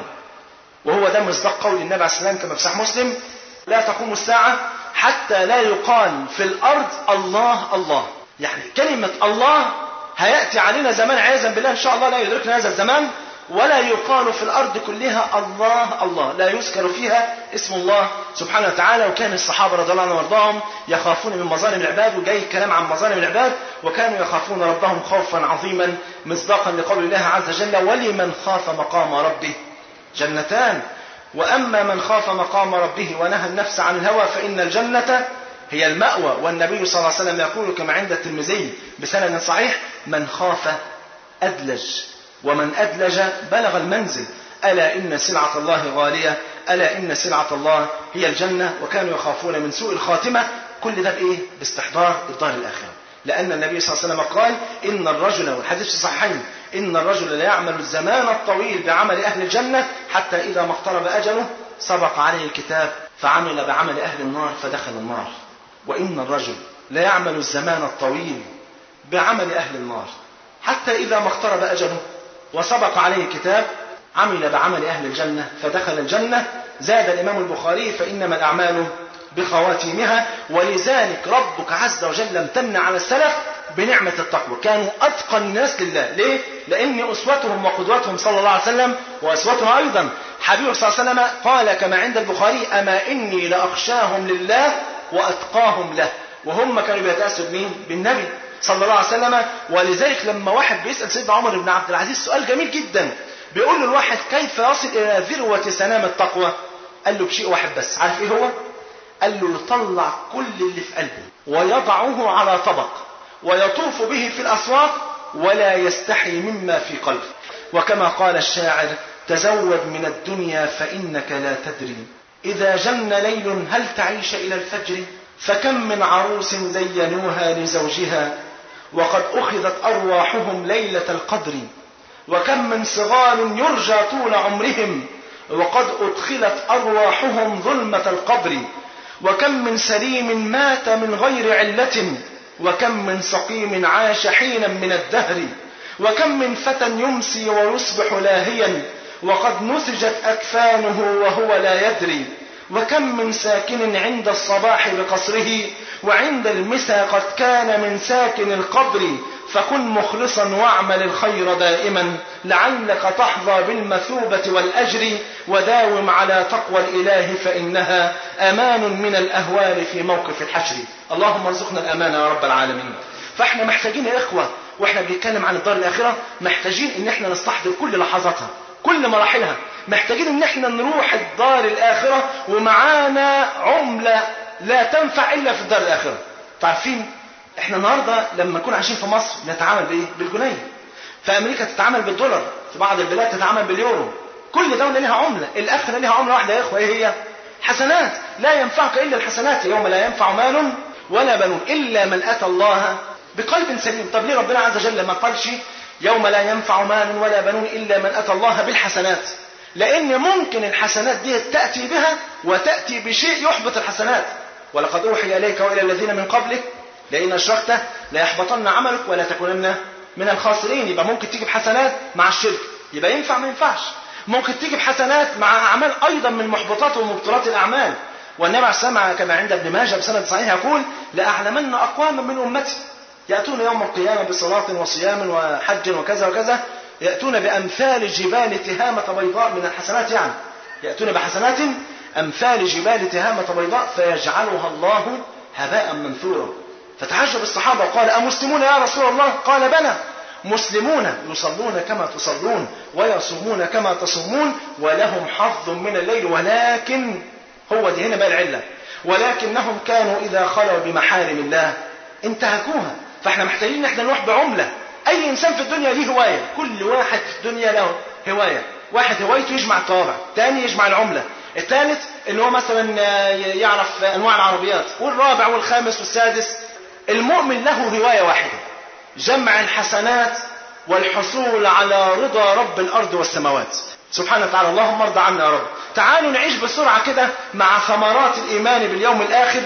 وهو ده مصداق قول النبي عليه السلام كما في صحيح مسلم: لا تقوم الساعة حتى لا يقال في الأرض الله الله. يعني كلمة الله هيأتي علينا زمان عياذا بالله إن شاء الله لا يدركنا هذا الزمان، ولا يقال في الأرض كلها الله الله، لا يذكر فيها اسم الله سبحانه وتعالى. وكان الصحابة رضي الله عنهم وارضاهم يخافون من مظالم العباد، وجاي الكلام عن مظالم العباد، وكانوا يخافون ربهم خوفا عظيما مصداقا لقول الله عز وجل: ولمن خاف مقام ربه جنتان، وأما من خاف مقام ربه ونهى النفس عن الهوى فإن الجنة هي المأوى. والنبي صلى الله عليه وسلم يقول كما عند الترمذي بسند صحيح: من خاف أدلج، ومن أدلج بلغ المنزل، ألا إن سلعة الله غالية، ألا إن سلعة الله هي الجنة. وكانوا يخافون من سوء الخاتمة. كل ده بإيه؟ باستحضار الدار الآخرة. لأن النبي صلى الله عليه وسلم قال: إن الرجل، والحديث في الصحيحين: إن الرجل لا يعمل الزمان الطويل بعمل أهل الجنة حتى إذا ما اقترب أجله سبق عليه الكتاب فعمل بعمل أهل النار فدخل النار. وإن الرجل لا يعمل الزمان الطويل بعمل أهل النار حتى إذا ما اقترب أجله وسبق عليه الكتاب عمل بعمل أهل الجنة فدخل الجنة. زاد الإمام البخاري: فإنما الأعمال بخواتيمها. ولذلك ربك عز وجل امتن على السلف بنعمة التقوى، كانوا أتقى الناس لله. ليه؟ لأن أسوتهم وقدوتهم صلى الله عليه وسلم وأسوتهم أيضا حبيبه صلى الله عليه وسلم قال كما عند البخاري: أما إني لأخشاهم لله وأتقاهم له. وهم كانوا بيتأسوا بمين؟ بالنبي صلى الله عليه وسلم. ولذلك لما واحد بيسأل سيدنا عمر بن عبد العزيز سؤال جميل جدا، بيقول له الواحد: كيف يصل إلى ذروة سنام التقوى؟ قال له: بشيء واحد بس. عارف إيه هو؟ قال له: يطلع كل اللي في قلبه ويضعه على طبق ويطوف به في الأسواق ولا يستحي مما في قلبه. وكما قال الشاعر: تزود من الدنيا فإنك لا تدري، إذا جن ليل هل تعيش إلى الفجر، فكم من عروس زينوها لزوجها وقد أخذت أرواحهم ليلة القدر، وكم من صغار يرجى طول عمرهم وقد أدخلت أرواحهم ظلمة القبر، وكم من سليم مات من غير علة، وكم من سقيم عاش حينا من الدهر، وكم من فتى يمسي ويصبح لاهيا وقد نسجت أكفانه وهو لا يدري، وكم من ساكن عند الصباح بقصره وعند المساء قد كان من ساكن القبر، فكن مخلصا واعمل الخير دائما لعلك تحظى بالمثوبة والأجر، وداوم على تقوى الإله فإنها أمان من الأهوال في موقف الحشر. اللهم ارزقنا الأمان يا رب العالمين. فاحنا محتاجين يا إخوة واحنا بنتكلم عن الدار الآخرة، محتاجين ان احنا نستحضر كل لحظاتها كل مراحلها، محتاجين ان احنا نروح الدار الآخرة ومعانا عملة لا تنفع إلا في الدار الآخرة. تعرفين احنا النهاردة لما نكون عايشين في مصر نتعامل بايه؟ بالجنيه. في امريكا تتعامل بالدولار، في بعض البلاد تتعامل باليورو. كل دولة لها عملة. الاخرة لها عملة واحدة يا اخوة، ايه هي؟ حسنات. لا ينفعك الا الحسنات، يوم لا ينفع مال ولا بنون الا من اتى الله بقلب سليم. طب ليه ربنا عز وجل ما قالش يوم لا ينفع مال ولا بنون الا من اتى الله بالحسنات؟ لان ممكن الحسنات دي تأتي بها وتأتي بشيء يحبط الحسنات. ولقد اوحي اليك والى الذين من قبلك لئن اشركت ليحبطن عملك ولا تكونن من الخاسرين. يبقى ممكن تيجي بحسنات مع الشرك، يبقى ينفع ما ينفعش. ممكن تيجي بحسنات مع اعمال ايضا من محبطات ومبطلات الاعمال. والنبي عليه الصلاه كما عند ابن ماجه بسند صحيح يقول: لاعلمن اقواما من امتي ياتون يوم القيامه بصلاه وصيام وحج وكذا وكذا، ياتون بامثال جبال تهامه بيضاء من الحسنات، يعني ياتون بحسنات امثال جبال تهامه بيضاء فيجعلها الله هباء منثورا. فتعجب الصحابة وقال: أمسلمون يا رسول الله؟ قال: بلى، مسلمون يصلون كما تصلون ويصومون كما تصومون ولهم حظ من الليل، ولكن هو دي هنا بقى العلة، ولكنهم كانوا إذا خلوا بمحارم الله انتهكوها. فاحنا محتاجين ان احنا نروح بعملة. أي إنسان في الدنيا ليه هواية، كل واحد في الدنيا له هواية. واحد هوايته يجمع الطوابع، تاني يجمع العملة، الثالث ان هو مثلا يعرف انواع العربيات، والرابع والخامس والسادس. المؤمن له رواية واحدة: جمع الحسنات والحصول على رضا رب الارض والسماوات سبحانه وتعالى. اللهم ارضى عنا يا رب. تعالوا نعيش بسرعة كده مع ثمرات الايمان باليوم الاخر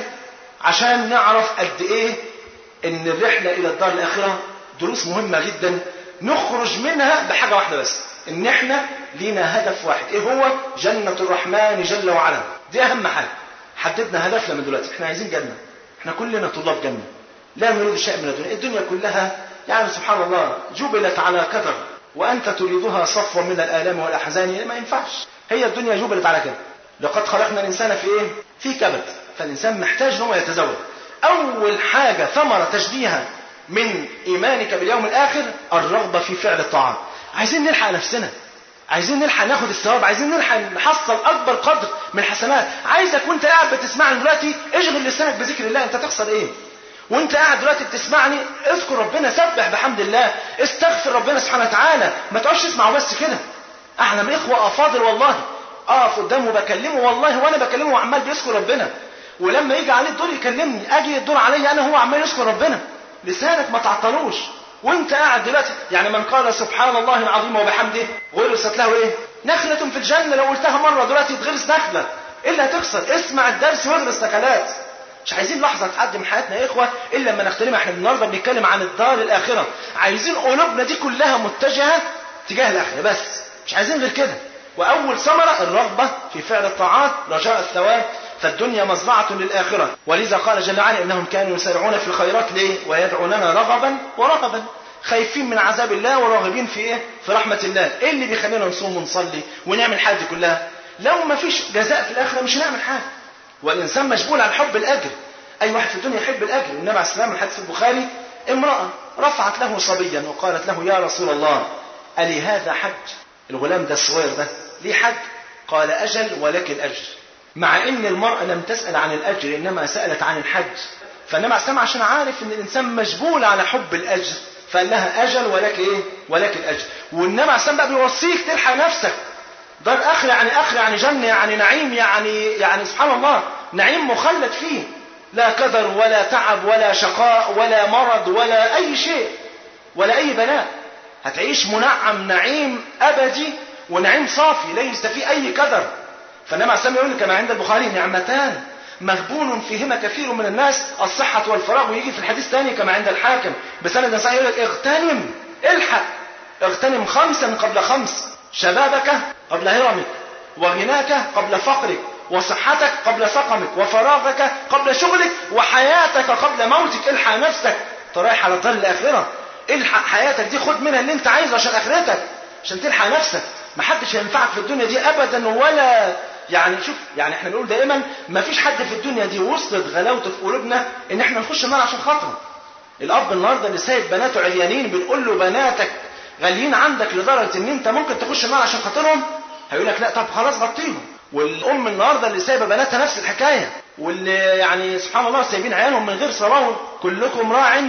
عشان نعرف قد ايه ان الرحلة الى الدار الاخرة دروس مهمة جدا، نخرج منها بحاجة واحدة بس، ان احنا لينا هدف واحد. ايه هو؟ جنة الرحمن جل وعلا. دي اهم حاجة. حددنا هدفنا من دلوقتي، احنا عايزين جنة، احنا كلنا طلاب جنة، لا نريد شيء من الدنيا. الدنيا كلها يعني سبحان الله جبلت على كدر، وانت تريدها صفوا من الالام والاحزان، ما ينفعش. هي الدنيا جبلت على كده. لقد خلقنا الانسان في ايه؟ في كبد. فالانسان محتاج ان هو يتزوج. اول حاجة ثمرة تشبيها من ايمانك باليوم الاخر الرغبة في فعل الطاعات. عايزين نلحق نفسنا، عايزين نلحق ناخد الثواب، عايزين نلحق نحصل اكبر قدر من الحسنات. عايزك وانت قاعد بتسمعني دلوقتي اشغل لسانك بذكر الله. انت تخسر ايه؟ وانت قاعد دلوقتي بتسمعني اذكر ربنا، سبح بحمد الله، استغفر ربنا سبحانه وتعالى. ما تقعدش تسمع بس كده. احنا من اخوه افاضل والله، اقف قدامه بكلمه والله وانا بكلمه وعمال بيذكر ربنا، ولما يجي عليه الدور يكلمني، اجي الدور عليا انا هو عمال يذكر ربنا. لسانك ما تعطلوش وانت قاعد دلوقتي. يعني من قال سبحان الله العظيم وبحمده غرست له ايه؟ نخلة في الجنة. لو قلتها مرة دلوقتي تغرس نخلة. ايه اللي هتخسر؟ اسمع الدرس واغرس نخلات. مش عايزين لحظة تعدي من حياتنا يا إخوة إلا لما نختلمها. احنا النهاردة بنتكلم عن الدار الآخرة، عايزين قلوبنا دي كلها متجهة تجاه الآخرة بس، مش عايزين غير كده. وأول ثمرة الرغبة في فعل الطاعات رجاء الثواب، فالدنيا مزرعة للآخرة. ولذا قال جل وعلا إنهم كانوا يسارعون في الخيرات ليه؟ ويدعوننا رغبا ورهبا. خايفين من عذاب الله وراغبين في إيه؟ في رحمة الله. إيه اللي بيخلينا نصوم ونصلي ونعمل حاجة كلها؟ لو ما فيش جزاء في الآخرة مش هنعمل حاجة. والإنسان مشغول عن حب الأجر. أي واحد في الدنيا يحب الأجر. النبي عليه السلام الحديث في البخاري: امرأة رفعت له صبيا وقالت له: يا رسول الله ألي هذا حج؟ الغلام ده الصغير ده ليه حج؟ قال: أجل ولك الأجر. مع إن المرأة لم تسأل عن الأجر إنما سألت عن الحج. فالنبي عليه السلام عشان عارف إن الإنسان مشغول على حب الأجر فقال لها: أجل ولك إيه؟ ولك الأجر. والنبي عليه السلام بقى بيوصيك تلحق نفسك. دار آخر يعني آخر يعني جنة يعني نعيم يعني يعني سبحان الله نعيم مخلد فيه، لا كدر ولا تعب ولا شقاء ولا مرض ولا أي شيء ولا أي بلاء. هتعيش منعم نعيم أبدي ونعيم صافي ليس فيه أي كدر. فالنبي عليه السلام يقول كما عند البخاري: نعمتان مغبون فيهما كثير من الناس الصحة والفراغ. ويجي في الحديث الثاني كما عند الحاكم بسند صحيح يقول لك: اغتنم الحق اغتنم خمسا قبل خمس، شبابك قبل هرمك، وغناك قبل فقرك، وصحتك قبل سقمك، وفراغك قبل شغلك، وحياتك قبل موتك. الحق نفسك، ترايح على دار الآخرة. الحق حياتك دي، خد منها اللي انت عايزه عشان آخرتك، عشان تلحق نفسك. محدش ينفعك في الدنيا دي أبدا. ولا يعني شوف يعني احنا بنقول دائما ما فيش حد في الدنيا دي وصلت غلاوته في قلوبنا ان احنا نخش النار عشان خاطره. الأب النهارده اللي سايب بناته عريانين بنقول له بناتك غاليين عندك لدرجة ان انت ممكن تخش النار عشان خاطرهم، هيقول لك لا طب خلاص غطيهم. والام النهارده اللي سايبه بناتها نفس الحكايه، واللي يعني سبحان الله سايبين عيالهم من غير صلاة. كلكم راع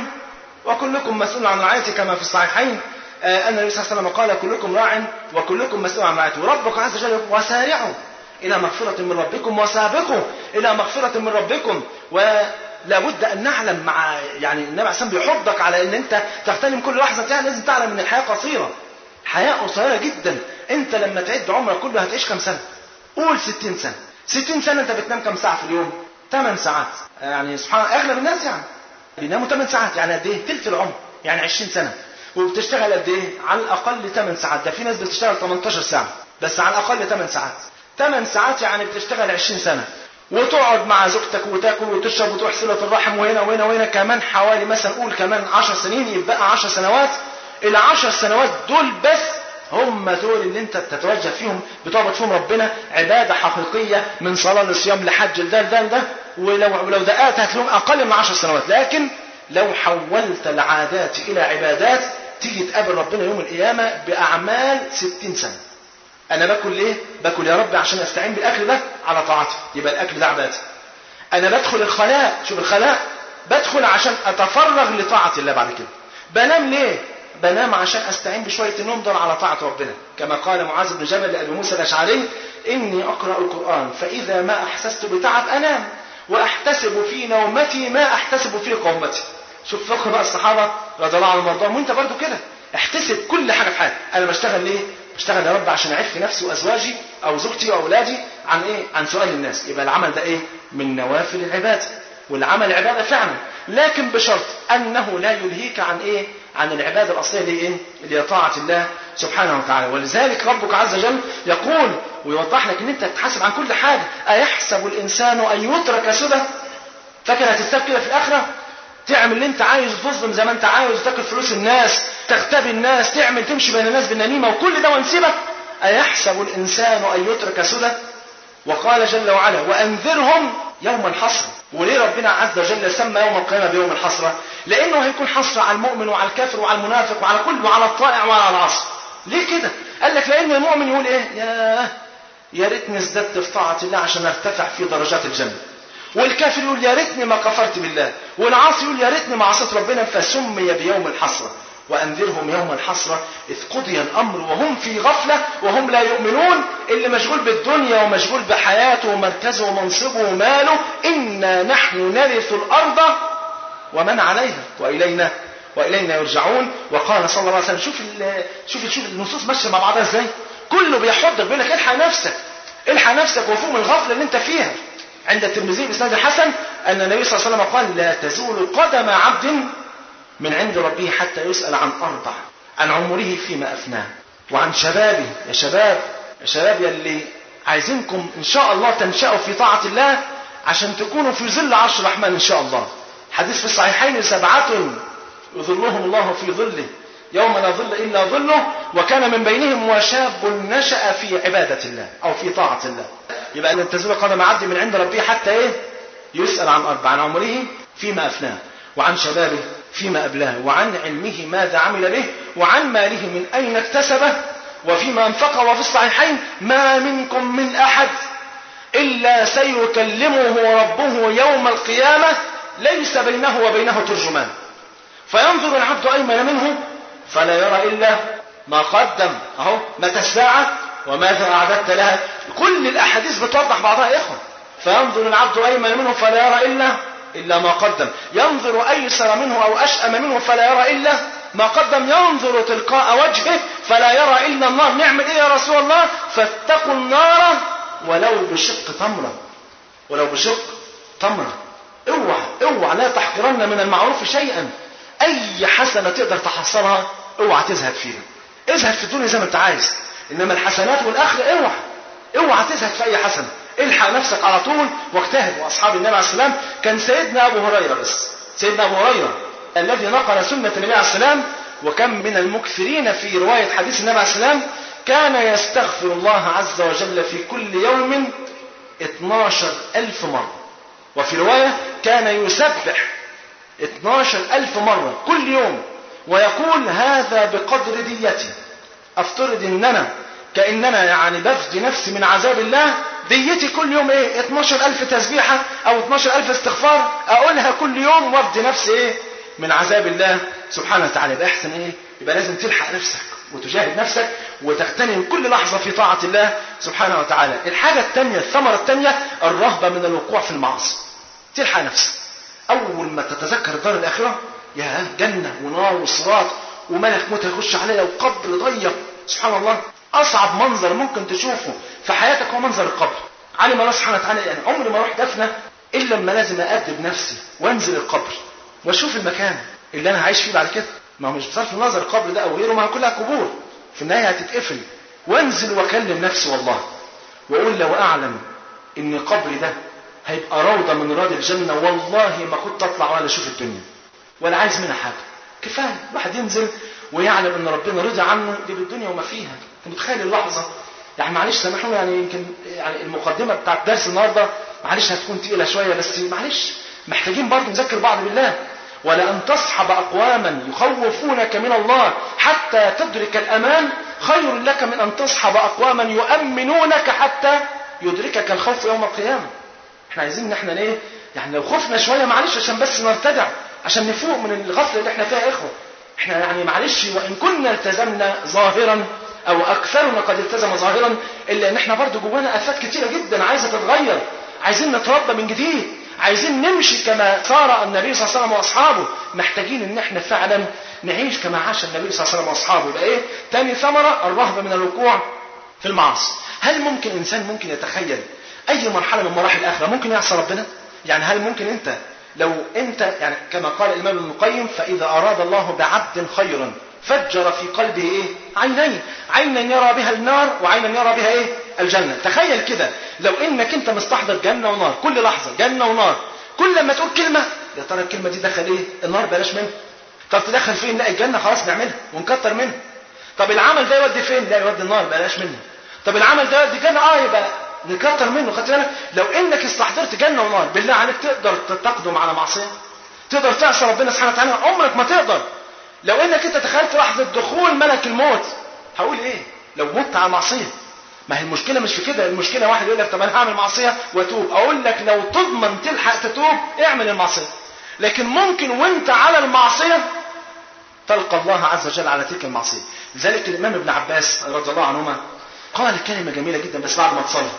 وكلكم مسؤول عن رعيته، كما في الصحيحين آه ان النبي صلى الله عليه وسلم قال: كلكم راع وكلكم مسؤول عن رعيته. وربك عز وجل يقول: وسارعوا الى مغفرة من ربكم وسابقوا الى مغفرة من ربكم. ولا بد ان نعلم مع يعني النبي عليه الصلاه والسلام بيحضك على ان انت تغتنم كل لحظه. يعني لازم تعلم ان الحياه قصيره، حياه قصيره جدا. انت لما تعد عمرك كله هتعيش كم سنه؟ قول ستين سنه. ستين سنه انت بتنام كم ساعه في اليوم؟ ثمان ساعات. يعني سبحان الله اغلب الناس يعني بيناموا ثمان ساعات. يعني قد ايه؟ ثلث العمر، يعني عشرين سنه. وبتشتغل قد ايه؟ على الاقل ثمان ساعات. ده في ناس بتشتغل ثمانية عشر ساعه، بس على الاقل ثمان ساعات. ثمان ساعات يعني بتشتغل عشرين سنه، وتقعد مع زوجتك وتاكل وتشرب وتروح صلة الرحم وهنا وهنا وهنا. كمان حوالي مثلا قول كمان عشر سنين يبقى عشر سنوات. العشر سنوات دول بس هم دول اللي انت بتتوجه فيهم بتعبد فيهم ربنا عبادة حقيقية، من صلاة لصيام لحج لده لده لده. ولو ولو دقات هتلاقيهم اقل من عشر سنوات. لكن لو حولت العادات الى عبادات تيجي تقابل ربنا يوم القيامة باعمال ستين سنة. انا باكل ليه؟ باكل يا رب عشان استعين بالاكل ده على طاعتي، يبقى الاكل ده عباده. انا بدخل الخلاء، شوف الخلاء، بدخل عشان اتفرغ لطاعه الله. بعد كده بنام ليه؟ بنام عشان استعين بشويه النوم دول على طاعه ربنا، كما قال معاذ بن جبل لابي موسى الاشعري: اني اقرا القران فاذا ما احسست بتعب انام واحتسب في نومتي ما احتسب في قومتي. شوف فقه بقى الصحابه رضي الله عنهم وارضاهم. وانت برضو كده احتسب كل حاجه في حياتك. انا بشتغل ليه؟ بشتغل يا رب عشان اعف نفسي وازواجي او زوجتي واولادي عن ايه؟ عن سؤال الناس. يبقى العمل ده ايه؟ من نوافل العباده، والعمل عباده فعلا، لكن بشرط انه لا يلهيك عن ايه؟ عن العباده الاصليه اللي ايه؟ اللي هي طاعه الله سبحانه وتعالى. ولذلك ربك عز وجل يقول ويوضح لك ان انت تتحاسب عن كل حاجه. ايحسب الانسان ان يترك سدى؟ فاكر هتستفيد كده في الاخره؟ تعمل اللي انت عايز، تظلم زي ما انت عايز، تاكل فلوس الناس، تغتابي الناس، تعمل تمشي بين الناس بالنميمه وكل ده ونسيبك؟ ايحسب الانسان ان يترك سدى؟ وقال جل وعلا: وانذرهم يوم الحسره. وليه ربنا عز وجل سمى يوم القيامه بيوم الحسره؟ لانه هيكون حسره على المؤمن وعلى الكافر وعلى المنافق وعلى كل وعلى الطائع وعلى العاصي. ليه كده؟ قال لك لان المؤمن يقول ايه؟ يا يا ريتني ازددت في طاعه الله عشان ارتفع في درجات الجنه. والكافر يقول يا ريتني ما كفرت بالله. والعاصي يقول يا ريتني ما عصيت ربنا. فسمي بيوم الحسره. وانذرهم يوم الحسره اذ قضي الامر وهم في غفله وهم لا يؤمنون. اللي مشغول بالدنيا ومشغول بحياته ومركزه ومنصبه وماله. انا نحن نرث الارض ومن عليها والينا والينا يرجعون. وقال صلى الله عليه وسلم: شوف شوف شوف النصوص ماشيه مع بعضها ازاي. كله بيحضك بيقول لك الحق نفسك، الحق نفسك وفوق من الغفله اللي انت فيها. عند الترمذي بإسناد حسن أن النبي صلى الله عليه وسلم قال: لا تزول قدم عبد من عند ربه حتى يسأل عن أربع: عن عمره فيما أفناه، وعن شبابه. يا شباب يا شباب يلي عايزينكم إن شاء الله تنشأوا في طاعة الله عشان تكونوا في ظل عرش الرحمن إن شاء الله. حديث في الصحيحين: سبعة يظلهم الله في ظله يوم لا ظل إلا ظله، وكان من بينهم وشاب نشأ في عبادة الله أو في طاعة الله. يبقى أن تزول قدم عبد من عند ربه حتى إيه؟ يسأل عن أربع: عن عمره فيما أفناه، وعن شبابه فيما أبلاه، وعن علمه ماذا عمل به، وعن ماله من أين اكتسبه، وفيما أنفقه. وفي الصحيحين: ما منكم من أحد إلا سيكلمه ربه يوم القيامة ليس بينه وبينه ترجمان، فينظر العبد أيمن منه فلا يرى إلا ما قدم. أهو متى الساعة وماذا أعددت لها. كل الأحاديث بتوضح بعضها يا إخوة. فينظر العبد أيمن منه فلا يرى إلا إلا ما قدم، ينظر أيسر منه أو أشأم منه فلا يرى إلا ما قدم، ينظر تلقاء وجهه فلا يرى إلا النار. نعمل إيه يا رسول الله؟ فاتقوا النار ولو بشق تمرة، ولو بشق تمرة. اوعى اوعى لا تحقرن من المعروف شيئا. أي حسنة تقدر تحصلها اوعى تزهد فيها. ازهد في الدنيا زي ما انت عايز، انما الحسنات والاخره اوعى اوعى تزهد في اي حسنه. الحق نفسك على طول واجتهد. واصحاب النبي عليه السلام كان سيدنا ابو هريره، بس سيدنا ابو هريره الذي نقل سنه النبي عليه السلام وكم من المكثرين في روايه حديث النبي عليه السلام، كان يستغفر الله عز وجل في كل يوم اثني عشر ألف مره. وفي روايه كان يسبح اثني عشر ألف مره كل يوم، ويقول: هذا بقدر ديتي. افترض ان انا كاننا يعني بفدي نفسي من عذاب الله، ديتي كل يوم ايه؟ اثني عشر ألف تسبيحه او اثني عشر ألف استغفار اقولها كل يوم وافدي نفسي ايه؟ من عذاب الله سبحانه وتعالى. يبقى احسن ايه؟ يبقى لازم تلحق نفسك وتجاهد نفسك وتغتنم كل لحظه في طاعه الله سبحانه وتعالى. الحاجه الثانيه، الثمره الثانيه، الرهبه من الوقوع في المعاصي. تلحق نفسك اول ما تتذكر الدار الاخره، يا جنه ونار وصراط وملك موت هيخش عليها وقبر ضيق. سبحان الله، اصعب منظر ممكن تشوفه في حياتك هو منظر القبر. علم الله سبحانه وتعالى يعني عمري ما اروح دفنه الا لما لازم اادب نفسي وانزل القبر واشوف المكان اللي انا عايش فيه بعد كده. ما هو مش بصرف النظر القبر ده او غيره، ما كلها قبور في النهايه هتتقفل. وانزل واكلم نفسي والله واقول لو اعلم ان قبري ده هيبقى روضه من رياض الجنه والله ما كنت اطلع ولا اشوف الدنيا ولا عايز منها حاجه. كفايه الواحد ينزل ويعلم ان ربنا رضي عنه دي بالدنيا وما فيها. انت متخيل اللحظه؟ يعني معلش سامحوني، يعني يمكن يعني المقدمه بتاعت درس النهارده معلش هتكون تقيله شويه، بس معلش محتاجين برضه نذكر بعض بالله. ولأن تصحب أقواما يخوفونك من الله حتى تدرك الأمان خير لك من أن تصحب أقواما يؤمنونك حتى يدركك الخوف يوم القيامة. احنا عايزين ان احنا ايه؟ يعني لو خفنا شويه معلش عشان بس نرتدع، عشان نفوق من الغفله اللي احنا فيها يا اخوه. احنا يعني معلش وان كنا التزمنا ظاهرا او اكثرنا قد التزم ظاهرا، الا ان احنا برضو جوانا افات كتيره جدا عايزه تتغير، عايزين نتربى من جديد، عايزين نمشي كما صار النبي صلى الله عليه وسلم واصحابه. محتاجين ان احنا فعلا نعيش كما عاش النبي صلى الله عليه وسلم واصحابه. يبقى ايه تاني ثمره؟ الرهبه من الوقوع في المعاصي. هل ممكن انسان ممكن يتخيل اي مرحله من مراحل الاخره ممكن يعصى ربنا؟ يعني هل ممكن انت لو انت يعني كما قال الامام ابن القيم: فاذا اراد الله بعبد خيرا فجر في قلبه ايه؟ عينين، عينا يرى بها النار وعينا يرى بها ايه؟ الجنه. تخيل كده لو انك انت مستحضر جنه ونار، كل لحظه جنه ونار، كل ما تقول كلمه يا ترى الكلمه دي دخل ايه؟ النار بلاش منها. طب تدخل فين؟ لا الجنه خلاص نعملها ونكتر منها. طب العمل ده يودي فين؟ لا يودي النار بلاش منه. طب العمل ده يودي جنه، اه يبقى نكتر منه. خدت بالك؟ لو انك استحضرت جنه ونار بالله عليك تقدر تقدم على معصيه؟ تقدر تعصي ربنا سبحانه وتعالى؟ عمرك ما تقدر. لو انك انت تخيلت لحظه دخول ملك الموت هقول ايه لو مت على معصيه؟ ما هي المشكله مش في كده. المشكله واحد يقول لك طب انا هعمل معصيه واتوب. اقول لك لو تضمن تلحق تتوب اعمل المعصيه، لكن ممكن وانت على المعصيه تلقى الله عز وجل على تلك المعصيه. لذلك الامام ابن عباس رضي الله عنهما قال كلمه جميله جدا بس بعد ما تصلى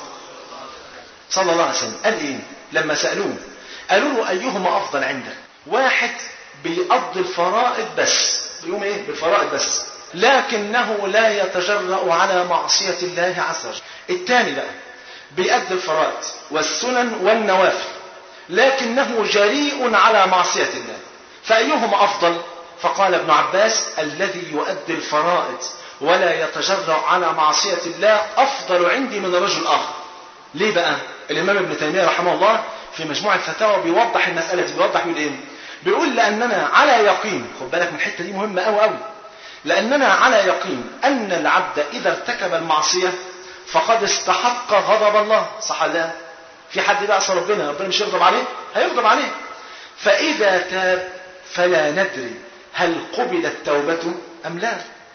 صلى الله عليه وسلم. قال ايه لما سالوه؟ قالوا له ايهما افضل عندك؟ واحد بيقضي الفرائض بس، بيقوم ايه بالفرائض بس، لكنه لا يتجرأ على معصية الله عز وجل. الثاني بقى بيأدي الفرائض والسنن والنوافل لكنه جريء على معصية الله، فأيهما أفضل؟ فقال ابن عباس الذي يؤدي الفرائض ولا يتجرأ على معصية الله أفضل عندي من الرجل الآخر. ليه بقى؟ الإمام ابن تيمية رحمه الله في مجموع الفتاوى بيوضح المسألة دي. بيوضح يقول ايه؟ بيقول لأننا على يقين، خد بالك من الحتة دي مهمة أوي أوي، لأننا على يقين أن العبد إذا ارتكب المعصية فقد استحق غضب الله. صح لا؟ في حد بيعصى ربنا ربنا مش يغضب عليه؟ هيغضب عليه. فإذا تاب فلا ندري هل قبلت توبته أم لا.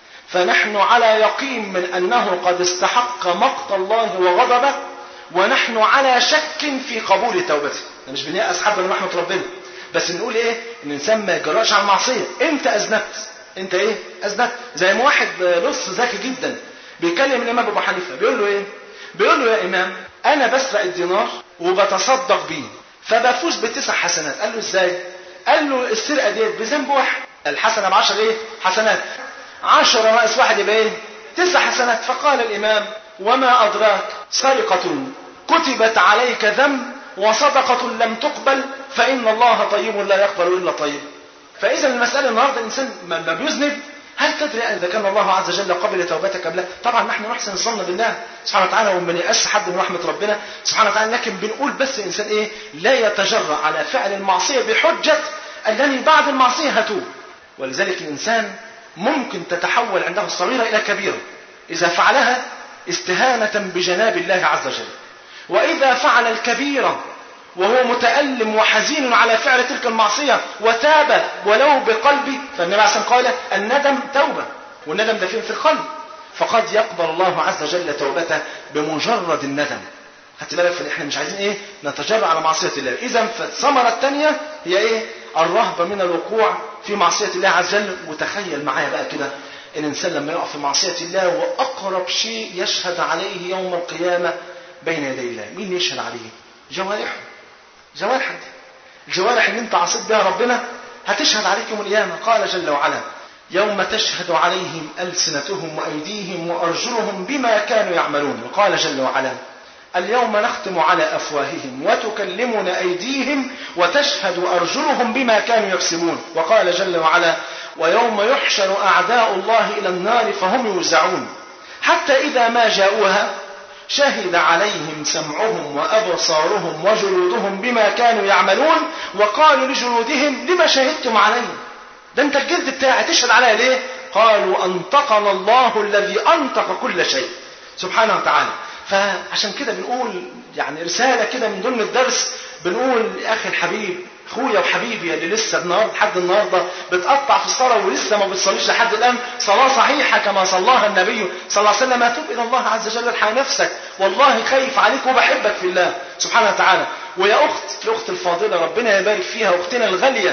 فنحن على يقين من أنه قد استحق مقت الله وغضبه، ونحن على شك في قبول توبته. مش بنيأس حد من رحمة ربنا، بس نقول ايه؟ ان الانسان ما يجرأش على المعصيه. انت اذنبت، انت ايه؟ اذنبت. زي ما واحد لص ذكي جدا بيكلم الامام ابو حنيفه بيقول له ايه؟ بيقول له يا امام انا بسرق الدينار وبتصدق بيه فبفوز بتسع حسنات. قال له ازاي؟ قال له السرقه ديت بذنب واحد، الحسنه بعشر ايه؟ حسنات، عشرة ناقص واحد يبقى ايه؟ تسع حسنات. فقال الامام وما ادراك سرقه كتبت عليك ذنب وصدقة لم تقبل فإن الله طيب لا يقبل إلا طيب. فإذا المسألة النهاردة الإنسان ما بيذنب هل تدري إذا كان الله عز وجل قبل توبتك أم لا؟ طبعا نحن نحسن الظن بالله سبحانه وتعالى ومن يأس حد من رحمة ربنا سبحانه وتعالى، لكن بنقول بس الإنسان إيه؟ لا يتجرأ على فعل المعصية بحجة أنني بعد المعصية هتوب. ولذلك الإنسان ممكن تتحول عنده الصغيرة إلى كبيرة إذا فعلها استهانة بجناب الله عز وجل، وإذا فعل الكبيرة وهو متألم وحزين على فعل تلك المعصية وتاب ولو بقلبه، فالنبي عليه الصلاة والسلام قال الندم توبة، والندم ده فين؟ في القلب، فقد يقبل الله عز وجل توبته بمجرد الندم. خدت بالك؟ فاحنا مش عايزين ايه؟ نتجرأ على معصية الله. اذا فالثمرة الثانية هي ايه؟ الرهبة من الوقوع في معصية الله عز وجل. وتخيل معايا بقى كده الانسان لما يقع في معصية الله واقرب شيء يشهد عليه يوم القيامة بين يدي الله، مين يشهد عليه؟ جوارحه. جوارحك، الجوارح اللي انت عصيت بها ربنا هتشهد عليك يوم القيامة. قال جل وعلا يوم تشهد عليهم ألسنتهم وأيديهم وأرجلهم بما كانوا يعملون. وقال جل وعلا اليوم نختم على أفواههم وتكلمنا أيديهم وتشهد أرجلهم بما كانوا يكسبون. وقال جل وعلا ويوم يحشر أعداء الله إلى النار فهم يوزعون حتى إذا ما جاءوها شهد عليهم سمعهم وأبصارهم وجلودهم بما كانوا يعملون وقالوا لجلودهم لما شهدتم عليهم؟ ده انت الجلد بتاعي تشهد عليها ليه؟ قالوا أنطقنا الله الذي أنطق كل شيء سبحانه وتعالى. فعشان كده بنقول يعني رسالة كده من ضمن الدرس، بنقول يا أخي الحبيب، اخويا وحبيبي اللي لسه النهارده لحد النهارده بتقطع في الصلاه ولسه ما بتصليش لحد الان صلاه صحيحه كما صلاها النبي صلى الله عليه وسلم، اتوب الى الله عز وجل، الحق نفسك، والله خايف عليك وبحبك في الله سبحانه وتعالى. ويا اخت، الاخت الفاضله ربنا يبارك فيها، اختنا الغاليه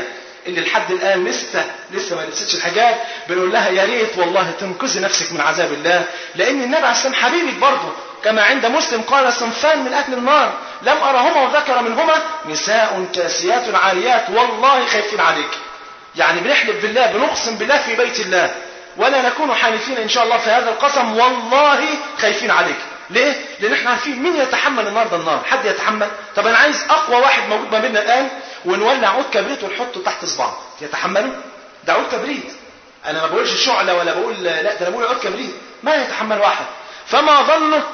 اللي لحد الآن لسه لسه ما لبستش الحجاب، بنقول لها يا ريت والله تنقذي نفسك من عذاب الله، لأن النبي عليه السلام حبيبك برضه، كما عند مسلم قال صنفان من أهل النار لم أرهما وذكر منهما نساء كاسيات عاريات والله خايفين عليك. يعني بنحلف بالله، بنقسم بالله في بيت الله، ولا نكون حالفين إن شاء الله في هذا القسم، والله خايفين عليك. ليه؟ لأن احنا عارفين مين يتحمل النهارده النار؟ حد يتحمل؟ طب أنا عايز أقوى واحد موجود ما بيننا الآن ونولع عود كبريت ونحطه تحت صباعه، يتحمله؟ ده عود كبريت، أنا ما بقولش شعلة ولا بقول لا، ده أنا بقول عود كبريت، ما يتحمل واحد. فما ظنه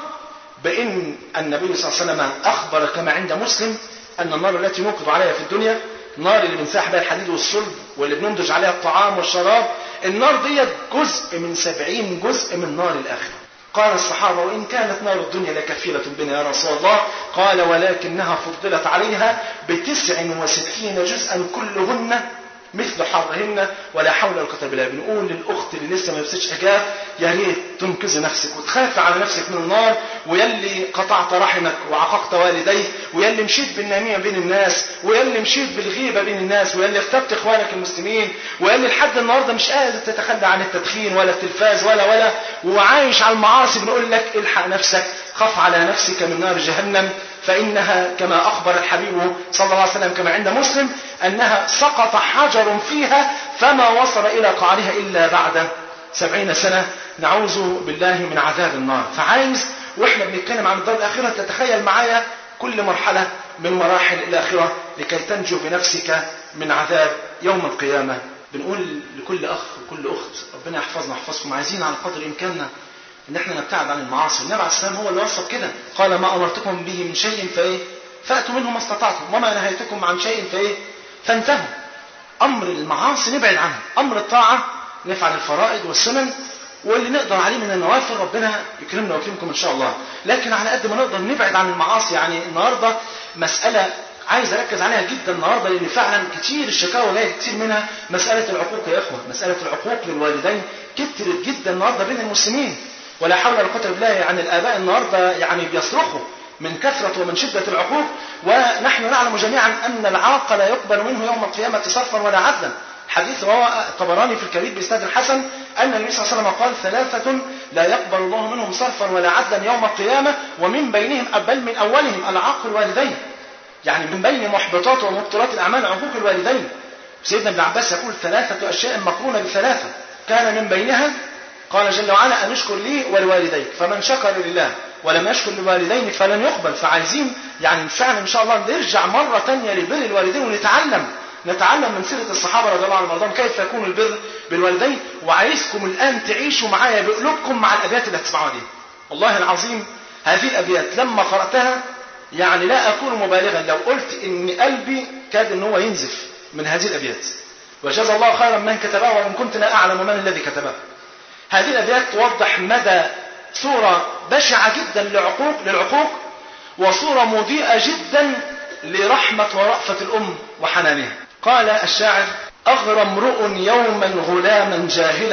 بأن النبي صلى الله عليه وسلم أخبر كما عند مسلم أن النار التي نوقد عليها في الدنيا، النار اللي بنساح بها الحديد والصلب واللي بننضج عليها الطعام والشراب، النار دي جزء من سبعين جزء من نار الآخرة. قال الصحابة وإن كانت نار الدنيا لكفيلة بنا يا رسول الله، قال ولكنها فضلت عليها بتسع وستين جزءا كلهن مثل حرهن ولا حول ولا قوة بالله. بنقول للأخت اللي لسه ما لبستش حجاب يا ريت تنقذي نفسك وتخافي على نفسك من النار، ويلي قطعت رحمك وعققت والديك، ويلي مشيت بالنميمة بين الناس، ويلي مشيت بالغيبة بين الناس، ويلي اغتبت اخوانك المسلمين، ويلي لحد النهارده مش قادر تتخلى عن التدخين ولا التلفاز ولا ولا وعايش على المعاصي. بنقول لك الحق نفسك، خف على نفسك من نار جهنم، فإنها كما أخبر الحبيب صلى الله عليه وسلم كما عند مسلم أنها سقط حجر فيها فما وصل إلى قعرها إلا بعد سبعين سنة. نعوذ بالله من عذاب النار. فعايز وإحنا بنتكلم عن الدار الآخرة تتخيل معايا كل مرحلة من مراحل الآخرة لكي تنجو بنفسك من عذاب يوم القيامة. بنقول لكل أخ وكل أخت ربنا يحفظنا ويحفظكم، عايزين على قدر إمكاننا ان احنا نبتعد عن المعاصي. النبي عليه السلام هو اللي وصف كده، قال ما امرتكم به من شيء فايه فاتوا منه ما استطعتم وما نهيتكم عن شيء فايه فانتهوا. امر المعاصي نبعد عنها، امر الطاعه نفعل الفرائض والسنن واللي نقدر عليه من النوافل ربنا يكرمنا ويكرمكم ان شاء الله، لكن على قد ما نقدر نبعد عن المعاصي. يعني النهارده مساله عايز اركز عليها جدا النهارده، لان فعلا كتير الشكاوى جايه كتير منها مساله العقوق يا اخوه، مساله العقوق للوالدين كترت جدا النهارده بين المسلمين، ولا حول ولا قوة بالله. يعني الآباء النهارده يعني بيصرخوا من كثرة ومن شدة العقوق، ونحن نعلم جميعا أن العاق لا يقبل منه يوم القيامة صرفا ولا عدلا. حديث رواه الطبراني في الكبير بإسناد الحسن أن النبي صلى الله عليه وسلم قال ثلاثة لا يقبل الله منهم صرفا ولا عدلا يوم القيامة، ومن بينهم بل من أولهم العاق الوالدين. يعني من بين محبطات ومبطلات الأعمال عقوق الوالدين. سيدنا ابن عباس يقول ثلاثة أشياء مقرونة بثلاثة كان من بينها قال جل وعلا أن اشكر لي ولوالديك، فمن شكر لله ولم يشكر لوالدين فلن يقبل. فعايزين يعني فعلا إن شاء الله نرجع مرة تانية لبر الوالدين ونتعلم نتعلم من سيرة الصحابة رضي الله عنهم وارضاهم كيف يكون البر بالوالدين. وعايزكم الآن تعيشوا معايا بقلوبكم مع الأبيات اللي هتسمعوها دي. والله العظيم هذه الأبيات لما قرأتها يعني لا أكون مبالغا لو قلت إن قلبي كاد إن هو ينزف من هذه الأبيات، وجزا الله خيرا من كتبها وإن كنت لا أعلم من الذي كتبها. هذه الأبيات توضح مدى صورة بشعة جدا للعقوق للعقوق وصورة مضيئة جدا لرحمة ورأفة الأم وحنانها. قال الشاعر أغرى امرؤ يوما غلاما جاهلا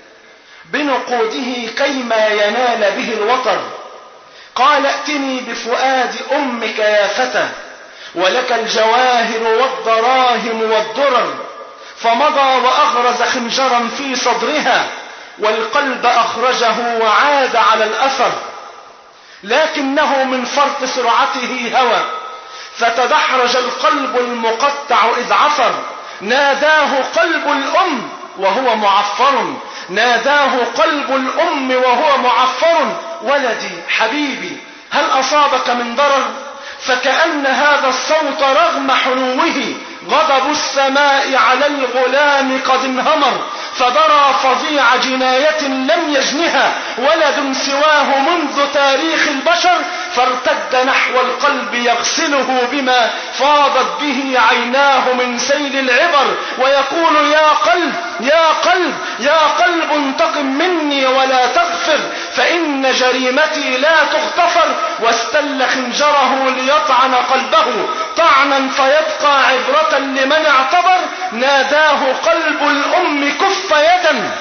بنقوده كيما ينال به الوطر، قال ائتني بفؤاد أمك يا فتى ولك الجواهر والدراهم والدرر، فمضى وأغرز خنجرا في صدرها والقلب أخرجه وعاد على الأثر، لكنه من فرط سرعته هوى فتدحرج القلب المقطع إذ عثر، ناداه قلب الأم وهو معفر ناداه قلب الأم وهو معفر ولدي حبيبي هل أصابك من ضرر، فكأن هذا الصوت رغم حنوه غضب السماء على الغلام قد انهمر، فدرى فظيع جناية لم يجنها ولد سواه منذ تاريخ البشر، فارتد نحو القلب يغسله بما فاضت به عيناه من سيل العبر، ويقول يا قلب يا قلب يا قلب انتقم مني ولا تغفر فإن جريمتي لا تغتفر، واستل خنجره ليطعن قلبه طعنا فيبقى عبرة لمن اعتبر، ناداه قلب الأم كف يدا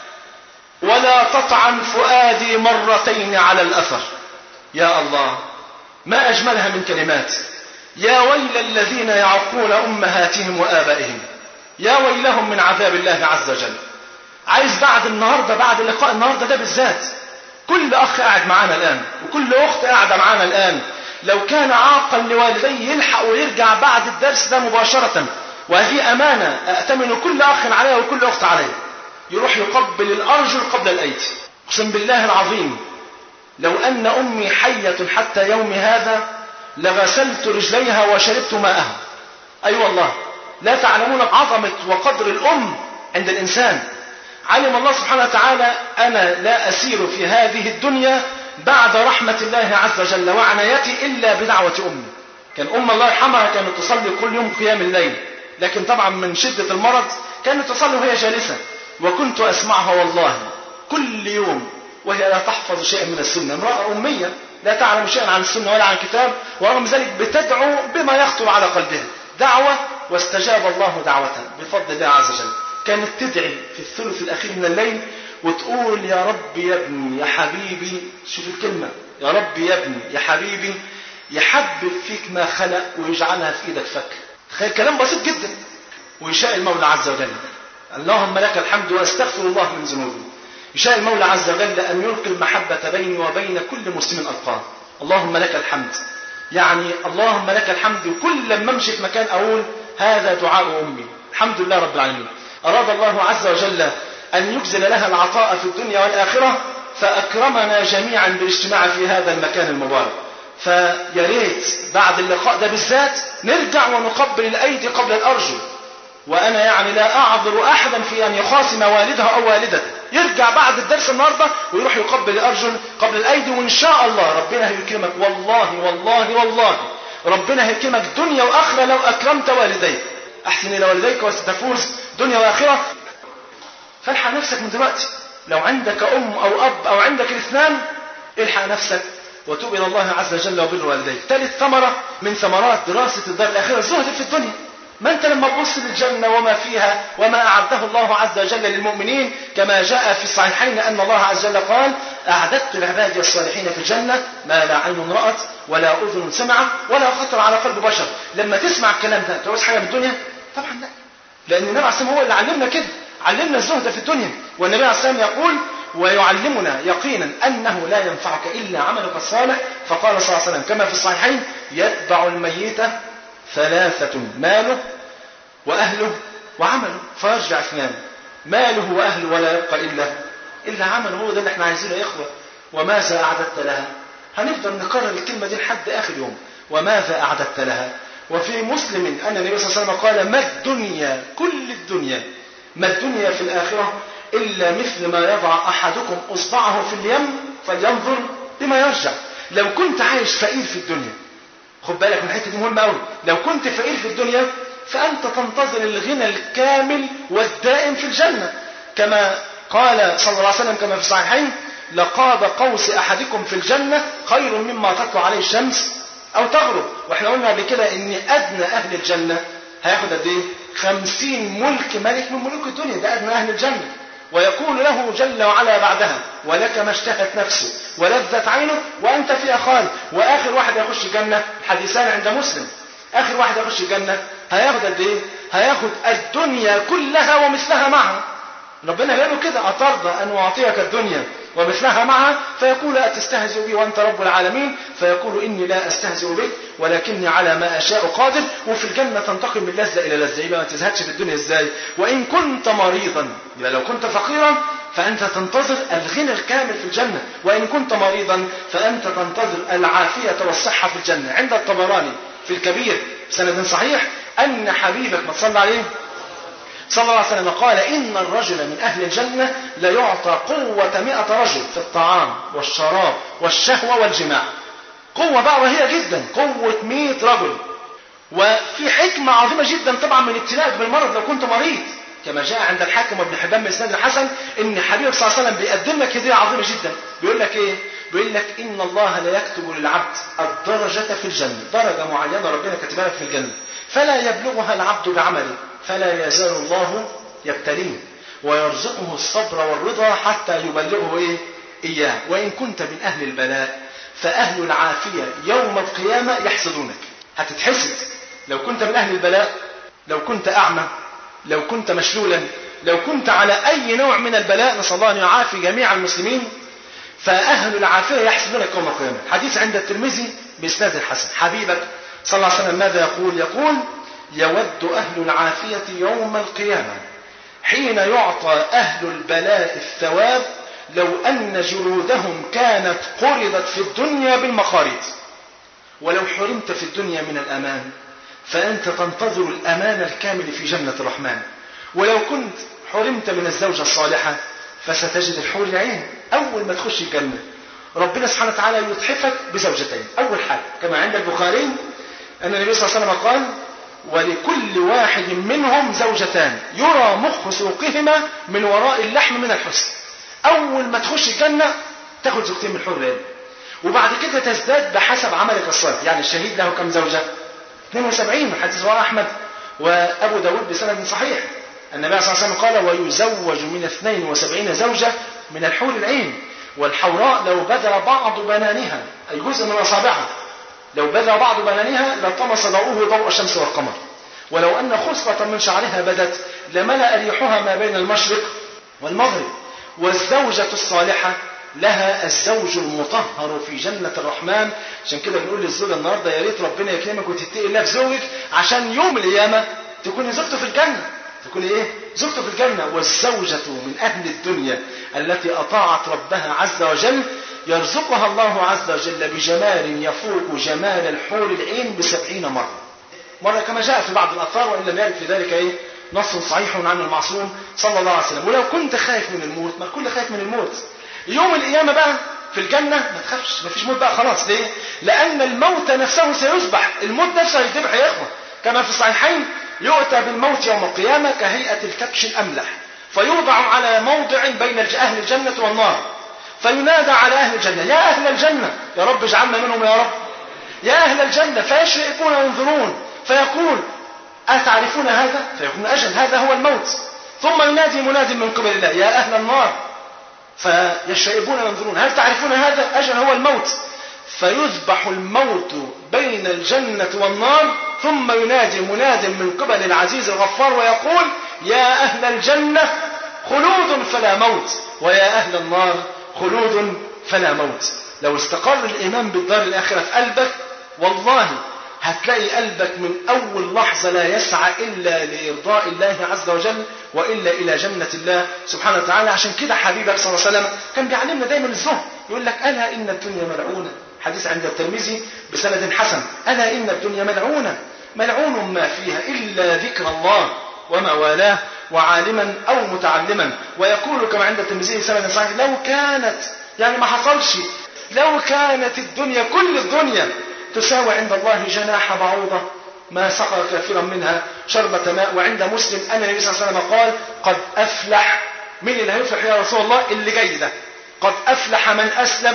ولا تطعن فؤادي مرتين على الأثر. يا الله ما أجملها من كلمات، يا ويل الذين يعقون أمهاتهم وآبائهم، يا ويلهم من عذاب الله عز وجل. عايز بعد النهاردة، بعد لقاء النهاردة ده بالذات، كل أخ قاعد معانا الآن وكل أخت قاعدة معانا الآن لو كان عاقا لوالديه يلحق ويرجع بعد الدرس ده مباشرة، وهذه أمانة أأتمن كل أخ عليها وكل أخت عليها، يروح يقبل الأرجل قبل الأيدي. أقسم بالله العظيم لو أن أمي حية حتى يوم هذا لغسلت رجليها وشربت ماءها. أي أيوة والله، لا تعلمون عظمة وقدر الأم عند الإنسان. علم الله سبحانه وتعالى أنا لا أسير في هذه الدنيا بعد رحمة الله عز وجل وعنايتي إلا بدعوة أمي. كان أم الله يرحمها كانت تصلي كل يوم قيام الليل، لكن طبعا من شدة المرض كانت تصلي وهي جالسة، وكنت أسمعها والله كل يوم وهي لا تحفظ شيئا من السنة، امرأة أمية لا تعلم شيئا عن السنة ولا عن كتاب، ورغم ذلك بتدعو بما يخطر على قلبها دعوة، واستجاب الله دعوتها بفضل الله عز وجل. كانت تدعي في الثلث الأخير من الليل وتقول يا رب يا ابني يا حبيبي، شوف الكلمة، يا رب يا ابني يا حبيبي يحبب فيك ما خلق ويجعلها في ايدك فك. تخيل كلام بسيط جدا، ويشاء المولى عز وجل اللهم لك الحمد واستغفر الله من ذنوبي، يشاء المولى عز وجل أن يلقي المحبة بيني وبين كل مسلم ألقاه. اللهم لك الحمد، يعني اللهم لك الحمد، وكل لما امشي في مكان أقول هذا دعاء أمي، الحمد لله رب العالمين. أراد الله عز وجل أن يجزل لها العطاء في الدنيا والآخرة، فأكرمنا جميعا بالاجتماع في هذا المكان المبارك. فيا ريت بعد اللقاء ده بالذات نرجع ونقبل الأيدي قبل الأرجل. وأنا يعني لا أعذر أحدا في أن يخاصم والدها أو والدته، يرجع بعد الدرس النهارده ويروح يقبل الأرجل قبل الأيدي، وإن شاء الله ربنا هيكرمك. والله والله والله ربنا هيكرمك دنيا وآخرة لو أكرمت والديك. أحسن إلى والديك وستفوز دنيا وآخرة. فالحق نفسك من دلوقتي، لو عندك أم أو أب أو عندك الاثنان الحق نفسك وتوب إلى الله عز وجل وبر والديك. ثالث ثمرة من ثمرات دراسة الدار الآخرة الزهد في الدنيا. ما أنت لما تبص للجنة وما فيها وما أعده الله عز وجل للمؤمنين، كما جاء في الصحيحين أن الله عز وجل قال أعددت لعبادي الصالحين في الجنة ما لا عين رأت ولا أذن سمعت ولا خطر على قلب بشر. لما تسمع الكلام ده تعوز حاجة من الدنيا؟ طبعا لا، لأن النبي عليه الصلاة هو اللي علمنا كده، علمنا الزهد في الدنيا. والنبي عليه الصلاة يقول ويعلمنا يقينا أنه لا ينفعك إلا عملك الصالح. فقال صلى الله عليه وسلم كما في الصحيحين يتبع الميت ثلاثة ماله وأهله وعمله فيرجع اثنان، ماله وأهله ولا يبقى إلا إلا عمله. هو ده اللي احنا عايزينه يا إخوة. وماذا أعددت لها؟ هنفضل نكرر الكلمة دي لحد آخر يوم، وماذا أعددت لها؟ وفي مسلم أن النبي صلى الله عليه وسلم قال ما الدنيا، كل الدنيا، ما الدنيا في الآخرة إلا مثل ما يضع أحدكم أصبعه في اليم فلينظر بما يرجع. لو كنت عايش فقير في الدنيا، خد بالك من الحته دي مهمه قوي، لو كنت فقير في الدنيا فانت تنتظر الغنى الكامل والدائم في الجنه، كما قال صلى الله عليه وسلم كما في الصحيحين لقاب قوس احدكم في الجنه خير مما تطلع عليه الشمس او تغرب. واحنا قلنا قبل كده ان ادنى اهل الجنه هياخد قد ايه؟ خمسين ملك ملك من ملوك الدنيا، ده ادنى اهل الجنه. ويقول له جل وعلا بعدها ولك ما اشتهت نفسه ولذت عينه وأنت فيها خالد. وآخر واحد يخش الجنة، حديثان عند مسلم، آخر واحد يخش الجنة هياخد قد إيه؟ هياخد الدنيا كلها ومثلها معها. ربنا قال له كده أترضى أن أعطيك الدنيا ومثلها معها؟ فيقول أتستهزئ بي وأنت رب العالمين؟ فيقول إني لا أستهزئ بك ولكني على ما أشاء قادر. وفي الجنة تنتقل من لذة إلى لذة. يبقى ما تزهدش في الدنيا إزاي؟ وإن كنت مريضا، يبقى لو كنت فقيرا فأنت تنتظر الغنى الكامل في الجنة، وإن كنت مريضا فأنت تنتظر العافية والصحة في الجنة. عند الطبراني في الكبير بسند صحيح أن حبيبك ما تصلى عليه صلى الله عليه وسلم قال إن الرجل من أهل الجنة لا يعطى قوة مئة رجل في الطعام والشراب والشهوة والجماع. قوة بقى رهيبة جدا، قوة مئة رجل. وفي حكمة عظيمة جدا طبعا من ابتلاءك بالمرض لو كنت مريض، كما جاء عند الحاكم وابن حبان بإسناد الحسن إن حبيبك صلى الله عليه وسلم بيقدم لك هدية عظيمة جدا. بيقول لك إيه؟ بيقول لك إن الله لا يكتب للعبد الدرجة في الجنة، درجة معينة ربنا كتبها لك في الجنة، فلا يبلغها العبد بعمله، فلا يزال الله يبتليه ويرزقه الصبر والرضا حتى يبلغه إيه؟ إياه. وإن كنت من أهل البلاء فأهل العافية يوم القيامة يحسدونك، هتتحسد. لو كنت من أهل البلاء، لو كنت أعمى لو كنت مشلولا، لو كنت على أي نوع من البلاء، نسأل الله أن يعافي جميع المسلمين، فأهل العافية يحسبونك يوم القيامة. حديث عند الترمذي بإسناد الحسن. حبيبك صلى الله عليه وسلم ماذا يقول؟ يقول: يود أهل العافية يوم القيامة حين يعطى أهل البلاء الثواب لو أن جلودهم كانت قرضت في الدنيا بالمخاريط. ولو حرمت في الدنيا من الأمان فأنت تنتظر الأمان الكامل في جنة الرحمن. ولو كنت حرمت من الزوجة الصالحة فستجد الحور العين. أول ما تخش الجنة ربنا سبحانه وتعالى يتحفك بزوجتين. أول حاجة كما عند البخاري أن النبي صلى الله عليه وسلم قال: ولكل واحد منهم زوجتان يرى مخ سوقهما من وراء اللحم من الحسن. أول ما تخش الجنة تاخد زوجتين من الحور العين، وبعد كده تزداد بحسب عملك الصالح. يعني الشهيد له كم زوجة؟ اثنين وسبعين. حديث رواه أحمد وأبو داود بسند صحيح. النبي صلى الله عليه وسلم قال: ويزوج من اثنين وسبعين زوجة من الحور العين. والحوراء لو بذر بعض بنانها، أي جزء من أصابعها، لو بذر بعض بنانها لطمس ضوءه ضوء الشمس والقمر. ولو أن خصلة من شعرها بدت لملأ ريحها ما بين المشرق والمغرب. والزوجة الصالحة لها الزوج المطهر في جنة الرحمن. عشان كده بنقول للزوجة النهارده يا ريت ربنا يكرمك وتتقي الله في زوجك، عشان يوم القيامة تكوني زوجته في الجنة. تكوني ايه؟ زوجته في الجنة. والزوجة من أهل الدنيا التي أطاعت ربها عز وجل يرزقها الله عز وجل بجمال يفوق جمال الحور العين بسبعين مرة. مرة كما جاء في بعض الأثار، وإن لم يرد في ذلك ايه نص صحيح عن المعصوم صلى الله عليه وسلم. ولو كنت خايف من الموت، ما الكل خايف من الموت، يوم القيامة بقى في الجنة ما تخافش، ما فيش موت بقى خلاص. ليه؟ لأن الموت نفسه سيذبح، الموت نفسه يذبح يا إخوة. كما في الصحيحين: يؤتى بالموت يوم القيامة كهيئة الكبش الأملح، فيوضع على موضع بين أهل الجنة والنار، فينادى على أهل الجنة: يا أهل الجنة، يا رب اجعلنا منهم يا رب، يا أهل الجنة، فيشرئون وينظرون فيقول: أتعرفون هذا؟ فيقول: أجل، هذا هو الموت. ثم ينادي مناد من قبل الله: يا أهل النار، فيشرئون وينظرون: هل تعرفون هذا؟ أجل، هو الموت. فيذبح الموت بين الجنة والنار، ثم ينادي مناد من قبل العزيز الغفار ويقول: يا أهل الجنة خلود فلا موت، ويا أهل النار خلود فلا موت. لو استقر الإيمان بالدار الآخرة في قلبك والله هتلاقي قلبك من أول لحظة لا يسعى إلا لإرضاء الله عز وجل وإلا إلى جنة الله سبحانه وتعالى. عشان كده حبيبك صلى الله عليه وسلم كان بيعلمنا دايما الزهد، يقول لك: ألا إن الدنيا ملعونة. حديث عند الترمذي بسند حسن: ألا إن الدنيا ملعونة، ملعون ما فيها إلا ذكر الله وما والاه وعالما أو متعلما. ويقول كما عند الترمذي بسند صحيح: لو كانت، يعني ما حصلش، لو كانت الدنيا كل الدنيا تساوي عند الله جناح بعوضة ما سقى كافرا منها شربة ماء. وعند مسلم أن النبي صلى الله عليه وسلم قال: قد أفلح. من اللي هيفلح يا رسول الله؟ اللي جاي ده. قد أفلح من أسلم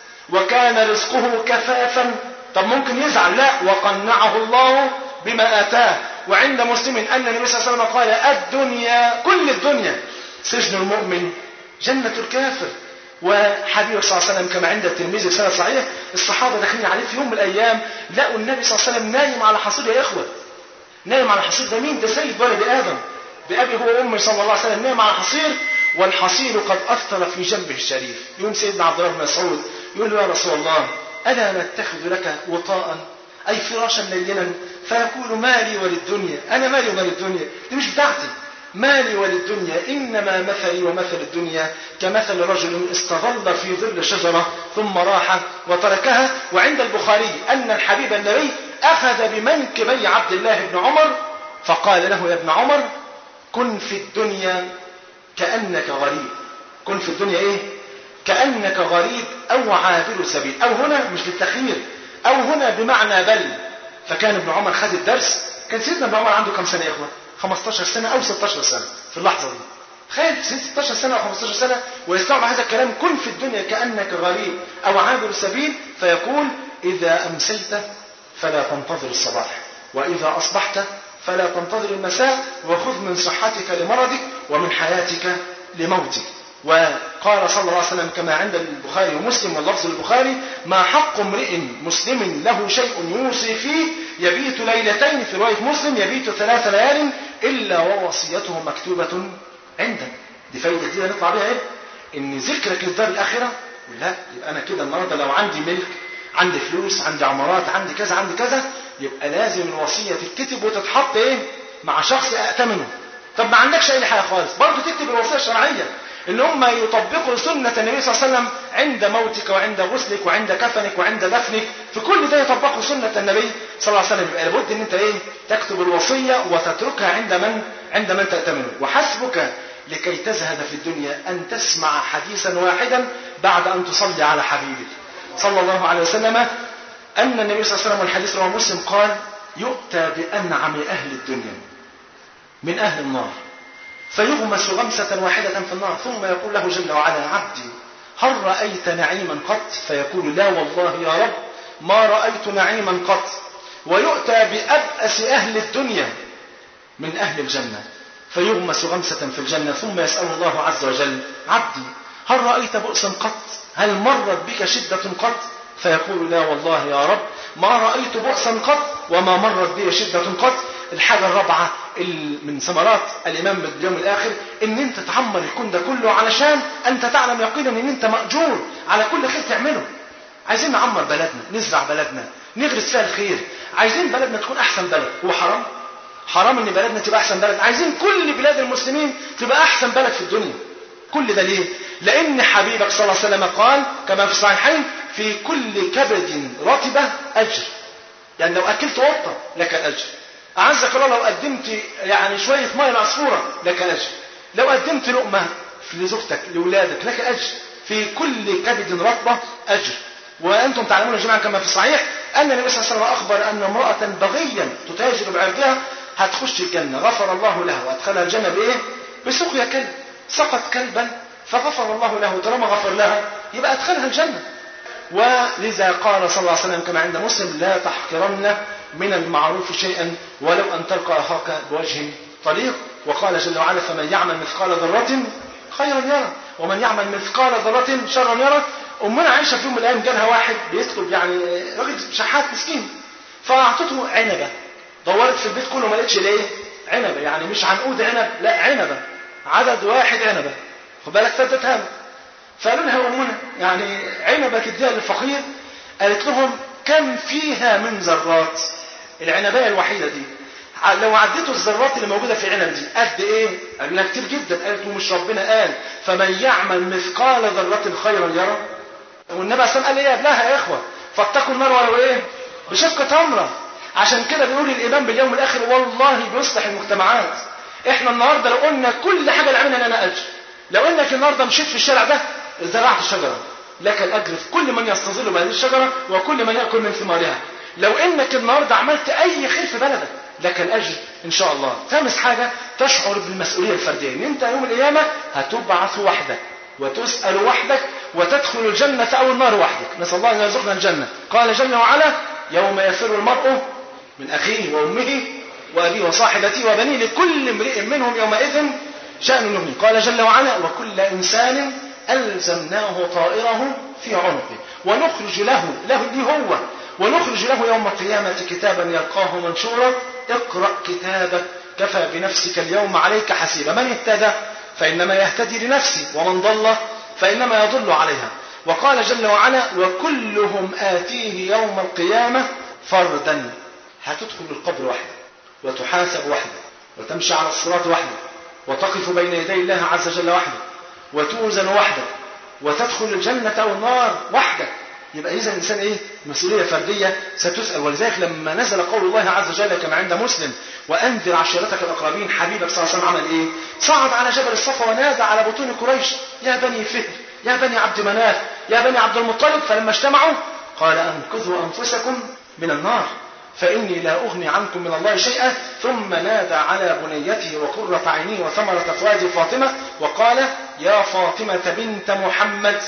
وكان رزقه كفافا. طب ممكن يزعل؟ لا، وقنعه الله بما آتاه. وعند مسلم أن النبي صلى الله عليه وسلم قال: الدنيا كل الدنيا سجن المؤمن جنة الكافر. وحبيب صلى الله عليه وسلم كما عند الترمذي بسند صحيح: الصحابة داخلين عليه في يوم من الأيام لقوا النبي صلى الله عليه وسلم نايم على حصير. يا إخوة، نايم على حصير. ده مين؟ ده سيد ولد آدم بأبي هو وأمي صلى الله عليه وسلم، نايم على حصير والحصير قد أثر في جنبه الشريف. يوم سيدنا عبد الله بن مسعود يقول له: يا رسول الله، ألا نتخذ لك وطاء أي فراشا لينا؟ فيقول: مالي وللدنيا، أنا مالي وللدنيا، دي مش بتاعتي، مالي وللدنيا، إنما مثلي ومثل الدنيا كمثل رجل استظل في ظل شجرة ثم راح وتركها. وعند البخاري أن الحبيب النبي أخذ بمنكبي عبد الله بن عمر فقال له: يا ابن عمر، كن في الدنيا كأنك غريب. كن في الدنيا إيه؟ كأنك غريب أو عابر سبيل. أو هنا مش للتخيير، أو هنا بمعنى بل. فكان ابن عمر خد الدرس. كان سيدنا ابن عمر عنده كم سنة يا إخوة؟ خمستاشر سنة أو ستاشر سنة في اللحظة دي. خايف ستاشر سنة أو خمستاشر سنة ويستوعب هذا الكلام: كن في الدنيا كأنك غريب أو عابر سبيل. فيقول: إذا أمسيت فلا تنتظر الصباح، وإذا أصبحت فلا تنتظر المساء، وخذ من صحتك لمرضك ومن حياتك لموتك. وقال صلى الله عليه وسلم كما عند البخاري ومسلم واللفظ البخاري: ما حق امرئ مسلم له شيء يوصي فيه يبيت ليلتين، في رواية مسلم يبيت ثلاث ليال إلا ووصيته مكتوبة عندك. دي فايدة دي نطلع بها إيه؟ إن ذكرك للدار الآخرة. لا، يبقى أنا كده النهارده لو عندي ملك، عندي فلوس، عندي عمارات، عندي كذا عندي كذا، يبقى لازم الوصية تتكتب وتتحط إيه؟ مع شخص أأتمنه. طب ما عندكش أي حاجة خالص، برضه تكتب الوصية الشرعية إن هم يطبقوا سنة النبي صلى الله عليه وسلم عند موتك وعند غسلك وعند كفنك وعند دفنك، في كل ده يطبقوا سنة النبي صلى الله عليه وسلم. يبقى لابد إن أنت إيه؟ تكتب الوصية وتتركها عند من عند من تأتمنه. وحسبك لكي تزهد في الدنيا أن تسمع حديثا واحدا بعد أن تصلي على حبيبك صلى الله عليه وسلم، أن النبي صلى الله عليه وسلم والحديث رواه مسلم قال: يؤتى بأنعم أهل الدنيا من أهل النار فيغمس غمسة واحدة في النار، ثم يقول له جل وعلا: عبدي هل رأيت نعيما قط؟ فيقول: لا والله يا رب ما رأيت نعيما قط. ويؤتى بأبأس أهل الدنيا من أهل الجنة فيغمس غمسة في الجنة، ثم يسأل الله عز وجل: عبدي هل رأيت بؤسا قط؟ هل مرت بك شدة قط؟ فيقول: لا والله يا رب ما رأيت بؤسا قط وما مرت بي شدة قط. الحاجة الرابعة من ثمرات الإيمان باليوم الآخر إن أنت تعمر الكون ده كله علشان أنت تعلم يقينا إن أنت مأجور على كل خير تعمله. عايزين نعمر بلدنا، نزرع بلدنا، نغرس فيها الخير، عايزين بلدنا تكون أحسن بلد. هو حرام؟ حرام إن بلدنا تبقى أحسن بلد. عايزين كل بلاد المسلمين تبقى أحسن بلد في الدنيا. كل ده ليه؟ لأن حبيبك صلى الله عليه وسلم قال كما في الصحيحين: في كل كبد رطبة أجر. يعني لو أكلت قطة لك أجر. أعزك الله لو قدمت يعني شوية ماء العصفورة لك أجر. لو قدمت لقمة لزوجتك لأولادك لك أجر. في كل كبد رطبة أجر. وأنتم تعلمون يا جماعة كما في الصحيح أن النبي صلى الله عليه وسلم أخبر أن امرأة بغيا تتاجر بعرضها هتخش الجنة، غفر الله لها وأدخلها الجنة بإيه؟ بسقيا كلب. سقط كلبا فغفر الله له، طالما غفر لها يبقى أدخلها الجنة. ولذا قال صلى الله عليه وسلم كما عند مسلم: لا تحقرن من المعروف شيئا ولو أن تلقى أخاك بوجه طليق. وقال جل وعلا: فمن يعمل مثقال ذرة خيرا يرى ومن يعمل مثقال ذرة شرا يرى. أمنا عائشة في يوم من الأيام جالها واحد بيطلب، يعني راجل شحات مسكين، فأعطته عنبة. دورت في البيت كله ما لقيتش ليه عنبة، يعني مش عنقود عنب، لا عنبة، عدد واحد عنبة، خد بالك، فدتها له. فقالوا لها: أمنا يعني عنبة تديها للفقير؟ قالت لهم: كم فيها من ذرات؟ العنباية الوحيدة دي لو عديتوا الذرات اللي موجودة في العنب دي قد ايه؟ قالوا لها: كتير جدا. قالت: ومش ربنا قال فمن يعمل مثقال ذرة خيرا يرى؟ والنبي صلى الله عليه وسلم قال ايه يا ابنها يا اخوة؟ فاتقوا النار ولو ايه؟ بشق تمرة. عشان كده بيقول الإيمان باليوم الآخر والله بيصلح المجتمعات. احنا النهاردة لو قلنا كل حاجة لعملنا لنا أجر. لو انك النهاردة مشيت في الشارع ده زرعت شجرة لك الأجر في كل من يستظل بهذه الشجرة وكل من يأكل من ثمارها. لو انك النهاردة عملت أي خير في بلدك لك الأجر إن شاء الله. خامس حاجة تشعر بالمسؤولية الفردية، إن أنت يوم القيامة هتبعث وحدك وتسأل وحدك وتدخل الجنة أو النار وحدك. نسأل الله أن يرزقنا الجنة. قال جل وعلا: يوم يفر المرء من أخيه وأمه وأبيه وصاحبته وبنيه لكل امرئ منهم يومئذ شأن يغنيه. قال جل وعلا: وكل إنسان ألزمناه طائره في عنقه ونخرج له له دي هو ونخرج له يوم القيامة كتابا يلقاه منشورا اقرأ كتابك كفى بنفسك اليوم عليك حسيبا. من اهتدى فإنما يهتدي لنفسه ومن ضل فإنما يضل عليها. وقال جل وعلا: وكلهم آتيه يوم القيامة فردا. هتدخل القبر وحده وتحاسب وحده وتمشي على الصراط وحده وتقف بين يدي الله عز وجل وحده وتوزن وحده وتدخل الجنة أو النار وحدك. يبقى إذا الإنسان إيه؟ مسؤولية فردية ستسأل. ولذلك لما نزل قول الله عز وجل كما عند مسلم: وأنذر عشيرتك الأقربين، حبيبك صلى الله عليه وسلم عمل إيه؟ صعد على جبل الصفا ونادى على بطون قريش: يا بني فهر، يا بني عبد مناف، يا بني عبد المطلب. فلما اجتمعوا قال: أنقذوا أنفسكم من النار فإني لا أغني عنكم من الله شيئا. ثم نادى على بنيته وقرة عينيه وثمرة فؤاد فاطمة وقال: يا فاطمة بنت محمد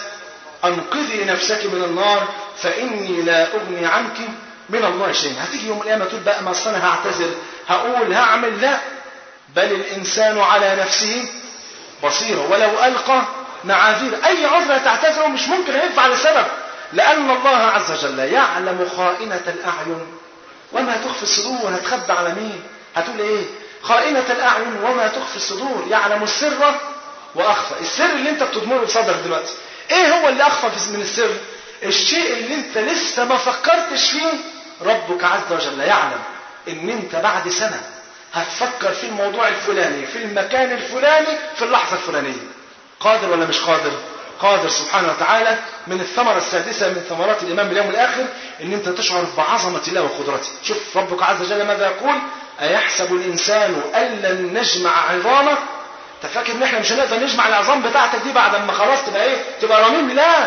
أنقذي نفسك من النار فإني لا أغني عنك من الله شيئا. هتيجي يوم القيامة تقول بقى ما أصل أنا هعتذر هقول هعمل، لا، بل الإنسان على نفسه بصيرة ولو ألقى معاذير. أي عذر تعتذره مش ممكن ينفع لسبب، لأن الله عز وجل يعلم خائنة الأعين وما تخفي الصدور. هتخبى على مين؟ هتقول إيه؟ خائنة الأعين وما تخفي الصدور، يعلم السر وأخفى. السر اللي انت بتضمره بصدرك دلوقتي، ايه هو اللي أخفى من السر؟ الشيء اللي انت لسه ما فكرتش فيه، ربك عز وجل يعلم ان انت بعد سنة هتفكر في الموضوع الفلاني في المكان الفلاني في اللحظة الفلانية. قادر ولا مش قادر؟ قادر سبحانه وتعالى. من الثمرة السادسة من ثمرات الإيمان باليوم الآخر ان انت تشعر بعظمة الله وقدرته. شوف ربك عز وجل ماذا يقول: أيحسب الإنسان أن لن نجمع عظامه؟ انت فاكر ان احنا مش هنقدر نجمع العظام بتاعتك دي بعد ما خلاص تبقى ايه؟ تبقى رميم؟ لا،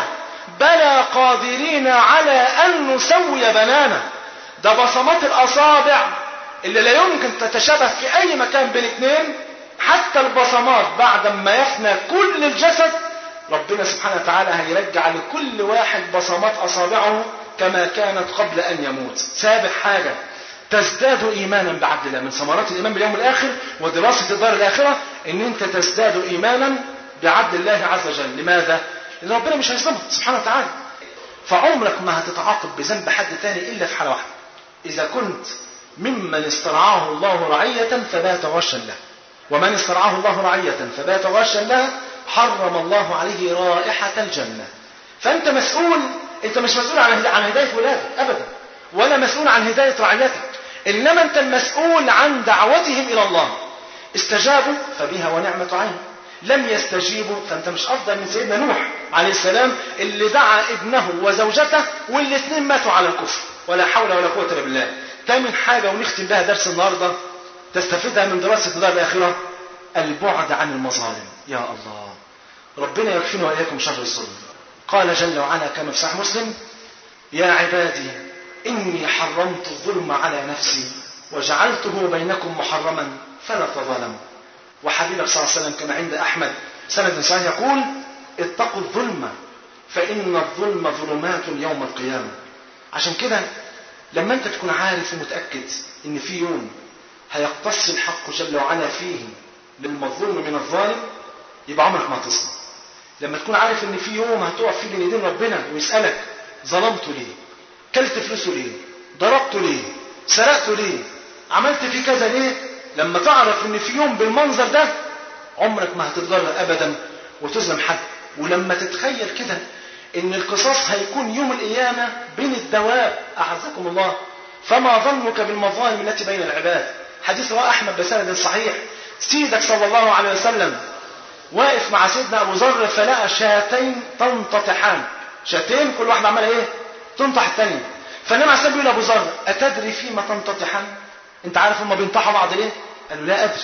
بلى قادرين على أن نسوي بنانا. ده بصمات الأصابع اللي لا يمكن تتشابه في أي مكان بين اثنين. حتى البصمات بعد ما يفنى كل الجسد، ربنا سبحانه وتعالى هيرجع لكل واحد بصمات أصابعه كما كانت قبل أن يموت. سابق حاجة تزداد إيمانا بعبد الله. من ثمرات الإيمان باليوم الآخر ودراسة الدار الآخرة ان انت تزداد إيمانا بعبد الله عز وجل. لماذا؟ لأن ربنا مش هيظلمك سبحانه وتعالى. فعمرك ما هتتعاقب بذنب حد تاني إلا في حالة واحدة: إذا كنت ممن استرعاه الله رعية فبات غشا له. ومن استرعاه الله رعية فبات غشا له حرم الله عليه رائحة الجنة. فأنت مسؤول، أنت مش مسؤول عن عن هداية ولادك أبدا، ولا مسؤول عن هداية رعيتك، إنما أنت المسؤول عن دعوتهم إلى الله. استجابوا فبها ونعمة عين، لم يستجيبوا فأنت مش أفضل من سيدنا نوح عليه السلام اللي دعا ابنه وزوجته والاثنين ماتوا على الكفر. ولا حول ولا قوة إلا بالله. ثامن حاجة ونختم بها درس النهاردة تستفيدها من دراسة الدار الآخرة: البعد عن المظالم. يا الله، ربنا يكفينا وإياكم شر الظلم. قال جل وعلا كما في صحيح مسلم: يا عبادي إني حرمت الظلم على نفسي وجعلته بينكم محرما فلا تظالموا. وحبيبك صلى الله عليه وسلم كما عند أحمد سند صحيح يقول: اتقوا الظلم فإن الظلم ظلمات يوم القيامة. عشان كده لما انت تكون عارف ومتأكد ان في يوم هيقتص الحق جل وعلا فيه للمظلوم من الظالم، يبقى عمرك ما هتصل. لما تكون عارف ان في يوم هتقف فيه بين ايدين ربنا ويسألك: ظلمته ليه؟ كلت فلوسه ليه؟ ضربته ليه؟ سرقته ليه؟ عملت فيه كذا ليه؟ لما تعرف ان في يوم بالمنظر ده عمرك ما هتتضرر ابدا وتظلم حد. ولما تتخيل كده ان القصاص هيكون يوم القيامة بين الدواب، اعزكم الله، فما ظنك بالمظالم التي بين العباد. حديث رواه احمد بسند صحيح، سيدك صلى الله عليه وسلم واقف مع سيدنا ابو ذر فلقى شاتين تنتطحان. شاتين كل واحد عمل ايه؟ تنطح الثانيه. فالنبي عليه الصلاه والسلام بيقول لابو ذر: اتدري فيما تنتطحان؟ انت عارف هما بينطحوا بعض ليه؟ قال له: لا ادري.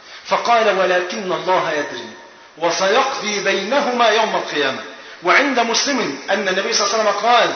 فقال: ولكن الله يدري وسيقضي بينهما يوم القيامة. وعند مسلم أن النبي صلى الله عليه وسلم قال: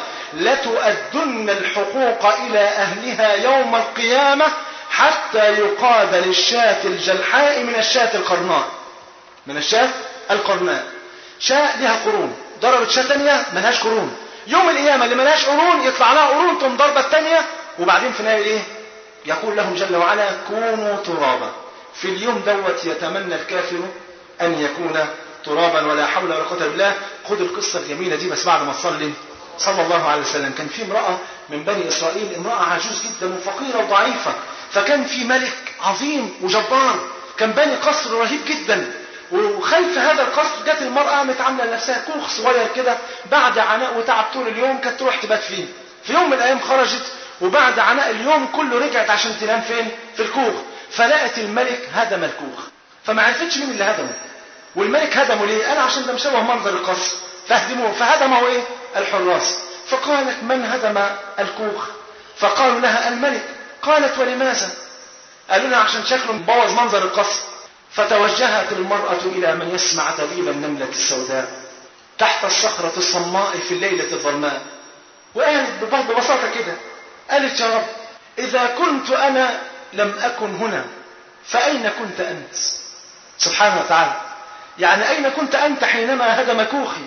لتؤدن الحقوق إلى أهلها يوم القيامة حتى يقاد للشاة الجلحاء من الشاة القرناء. من الشاة القرناء، شاة لها قرون ضربت شاة تانية ملهاش قرون. يوم القيامة اللي ملهاش قرون يطلع لها قرون تقوم ضربة التانية، وبعدين في النهاية ايه؟ يقول لهم جل وعلا: كونوا ترابا. في اليوم دوت يتمنى الكافر أن يكون ترابا. ولا حول ولا قوة إلا بالله. خذ القصة الجميلة دي بس بعد ما تصلي صلى الله عليه وسلم. كان في امرأة من بني إسرائيل، امرأة عجوز جدا وفقيرة وضعيفة، فكان في ملك عظيم وجبار كان بني قصر رهيب جدا، وخلف هذا القصر جت المرأة متعاملة لنفسها كوخ صغير كده، بعد عناء وتعب طول اليوم كانت تروح تبات فيه. في يوم من الأيام خرجت وبعد عناء اليوم كله رجعت عشان تنام فين؟ في الكوخ. فلقت الملك هدم الكوخ، فما عرفتش مين اللي هدمه. والملك هدمه ليه؟ قال: عشان ده مشابه منظر القصر فهدموه. فهدمه ايه؟ الحراس. فقالت: من هدم الكوخ؟ فقالوا لها: الملك. قالت: ولماذا؟ قالوا لها: عشان شكله مبوظ منظر القصر. فتوجهت المرأة إلى من يسمع دبيب النملة السوداء تحت الصخرة الصماء في الليلة الظلماء، وقالت ببساطة كده، قالت: يا رب، إذا كنت أنا لم أكن هنا فأين كنت أنت؟ سبحانه وتعالى، يعني أين كنت أنت حينما هدم كوخي؟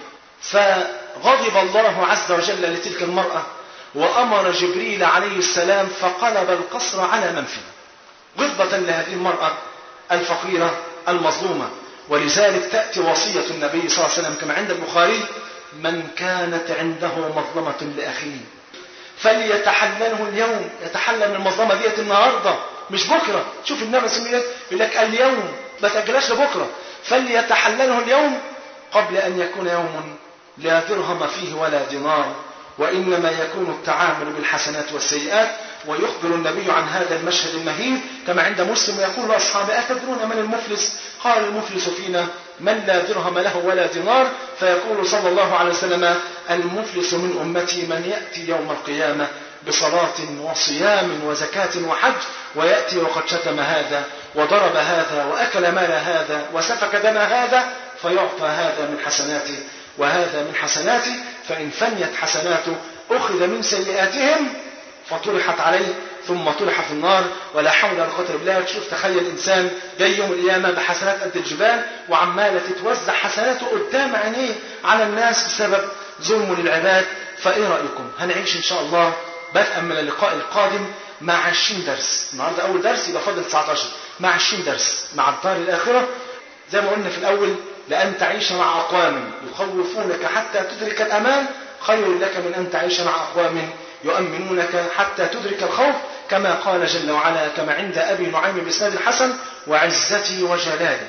فغضب الله عز وجل لتلك المرأة وأمر جبريل عليه السلام فقلب القصر على من فيه، غضبة لهذه المرأة الفقيرة المظلومة. ولذلك تأتي وصية النبي صلى الله عليه وسلم كما عند البخاري: من كانت عنده مظلمة لأخيه فليتحلله اليوم، يتحلل من المظلمة ديت النهاردة مش بكرة. شوف النبي صلى الله عليه وسلم يقول لك اليوم، ما تأجلهاش لبكرة، فليتحلله اليوم قبل أن يكون يوم لا درهم فيه ولا دينار، وإنما يكون التعامل بالحسنات والسيئات. ويخبر النبي عن هذا المشهد المهين كما عند مسلم، ويقول لأصحابه أتدرون من المفلس؟ قال المفلس فينا من لا درهم له ولا دينار. فيقول صلى الله عليه وسلم المفلس من أمتي من يأتي يوم القيامة بصلاة وصيام وزكاة وحج، ويأتي وقد شتم هذا وضرب هذا وأكل مال هذا وسفك دم هذا، فيعطى هذا من حسناته وهذا من حسناته، فإن فنيت حسناته أخذ من سيئاتهم فطرحت عليه ثم طرح في النار. ولا حول ولا قوة إلا بالله. تشوف تخيل إنسان جاي يوم القيامة بحسنات قد الجبال وعمالة تتوزع حسناته قدام عينيه على الناس بسبب ظلمه للعباد. فإيه رأيكم؟ هنعيش إن شاء الله بدءا من اللقاء القادم مع عشرين درس. النهارده أول درس، يبقى فاضل تسعة عشر، مع عشرين درس مع الدار الآخرة. زي ما قلنا في الأول، لأن تعيش مع أقوام يخوفونك حتى تدرك الأمان خير لك من أن تعيش مع أقوام يؤمنونك حتى تدرك الخوف، كما قال جل وعلا كما عند أبي نعيم بإسناد الحسن: وعزتي وجلالي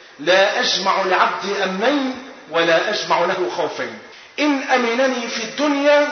لا أجمع لعبدي أمنين ولا أجمع له خوفين، إن أمنني في الدنيا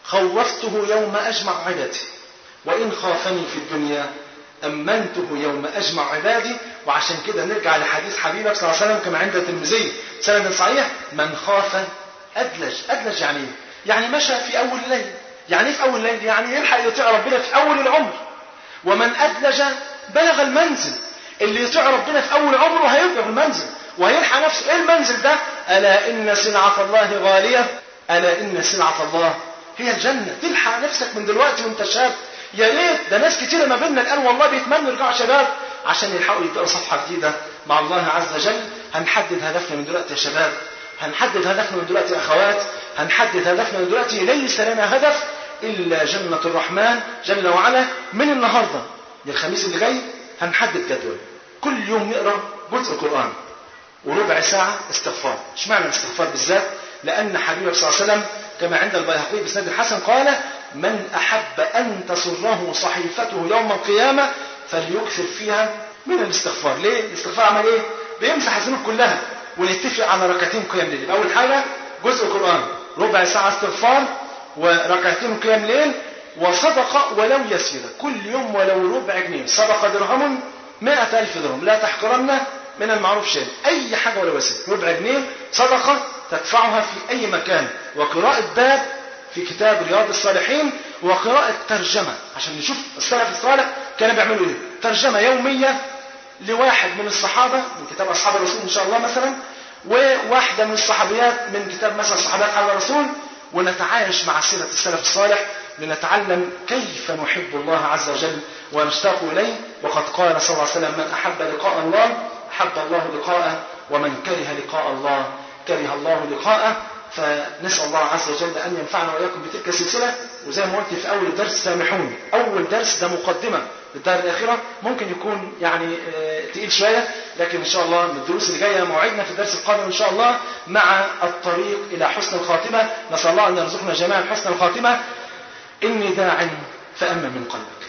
خوفته يوم أجمع عبادي، وإن خافني في الدنيا أمنته يوم أجمع عبادي. وعشان كده نرجع لحديث حبيبك صلى الله عليه وسلم كما عند الترمذي سند صحيح: من خاف أدلج. أدلج يعني إيه؟ يعني مشى في أول الليل. يعني في أول الليل يعني يلحق يطيع ربنا في أول العمر. ومن أدلج بلغ المنزل. اللي يطيع ربنا في أول عمره هيبلغ المنزل وهيلحق نفسه. إيه المنزل ده؟ ألا إن سلعة الله غالية، ألا إن سلعة الله هي الجنة. تلحق نفسك من دلوقتي وانت شاب. يا ريت ده ناس كتير ما بيننا الآن والله بيتمنوا يرجعوا شباب عشان يلحقوا يبدأوا صفحة جديدة مع الله عز وجل. هنحدد هدفنا من دلوقتي يا شباب، هنحدد هدفنا من دلوقتي يا أخوات، هنحدد هدفنا من دلوقتي. ليس لنا هدف إلا جنة الرحمن جل وعلا. من النهاردة للخميس اللي جاي هنحدد جدول، كل يوم نقرأ جزء قرآن وربع ساعة استغفار. اشمعنى الاستغفار بالذات؟ لأن حبيبه صلى الله عليه وسلم كما عند البيهقي بسند الحسن قال: من أحب أن تسره صحيفته يوم القيامة فليكثر فيها من الاستغفار. ليه؟ الاستغفار عمل ايه؟ بيمسح الذنوب كلها. ونتفق على ركعتين قيام ليل. أول حاجة جزء قرآن، ربع ساعة استغفار، وركعتين قيام ليل، وصدقة ولو يسيرة كل يوم ولو ربع جنيه. صدقة درهم مائة ألف درهم، لا تحقرن من المعروف شيء. أي حاجة ولو يسيرة، ربع جنيه صدقة تدفعها في أي مكان. وقراءة باب في كتاب رياض الصالحين، وقراءة ترجمة عشان نشوف السلف الصالح كانوا بيعملوا ايه. ترجمة يومية لواحد من الصحابة من كتاب أصحاب الرسول إن شاء الله مثلا، وواحدة من الصحابيات من كتاب مثلا صحابات على الرسول، ونتعايش مع سيرة السلف الصالح لنتعلم كيف نحب الله عز وجل ونشتاق إليه. وقد قال صلى الله عليه وسلم: من أحب لقاء الله أحب الله لقاءه، ومن كره لقاء الله كره الله لقاءه. فنسأل الله عز وجل أن ينفعنا وإياكم بتلك السلسلة. وزي ما قلت في أول الدرس سامحوني، أول درس ده مقدمة للدار الآخرة، ممكن يكون يعني تقيل شوية، لكن إن شاء الله من الدروس اللي جاية موعدنا في الدرس القادم إن شاء الله مع الطريق إلى حسن الخاتمة. نسأل الله أن يرزقنا جميعا حسن الخاتمة. إني داع فأمن من قلبك.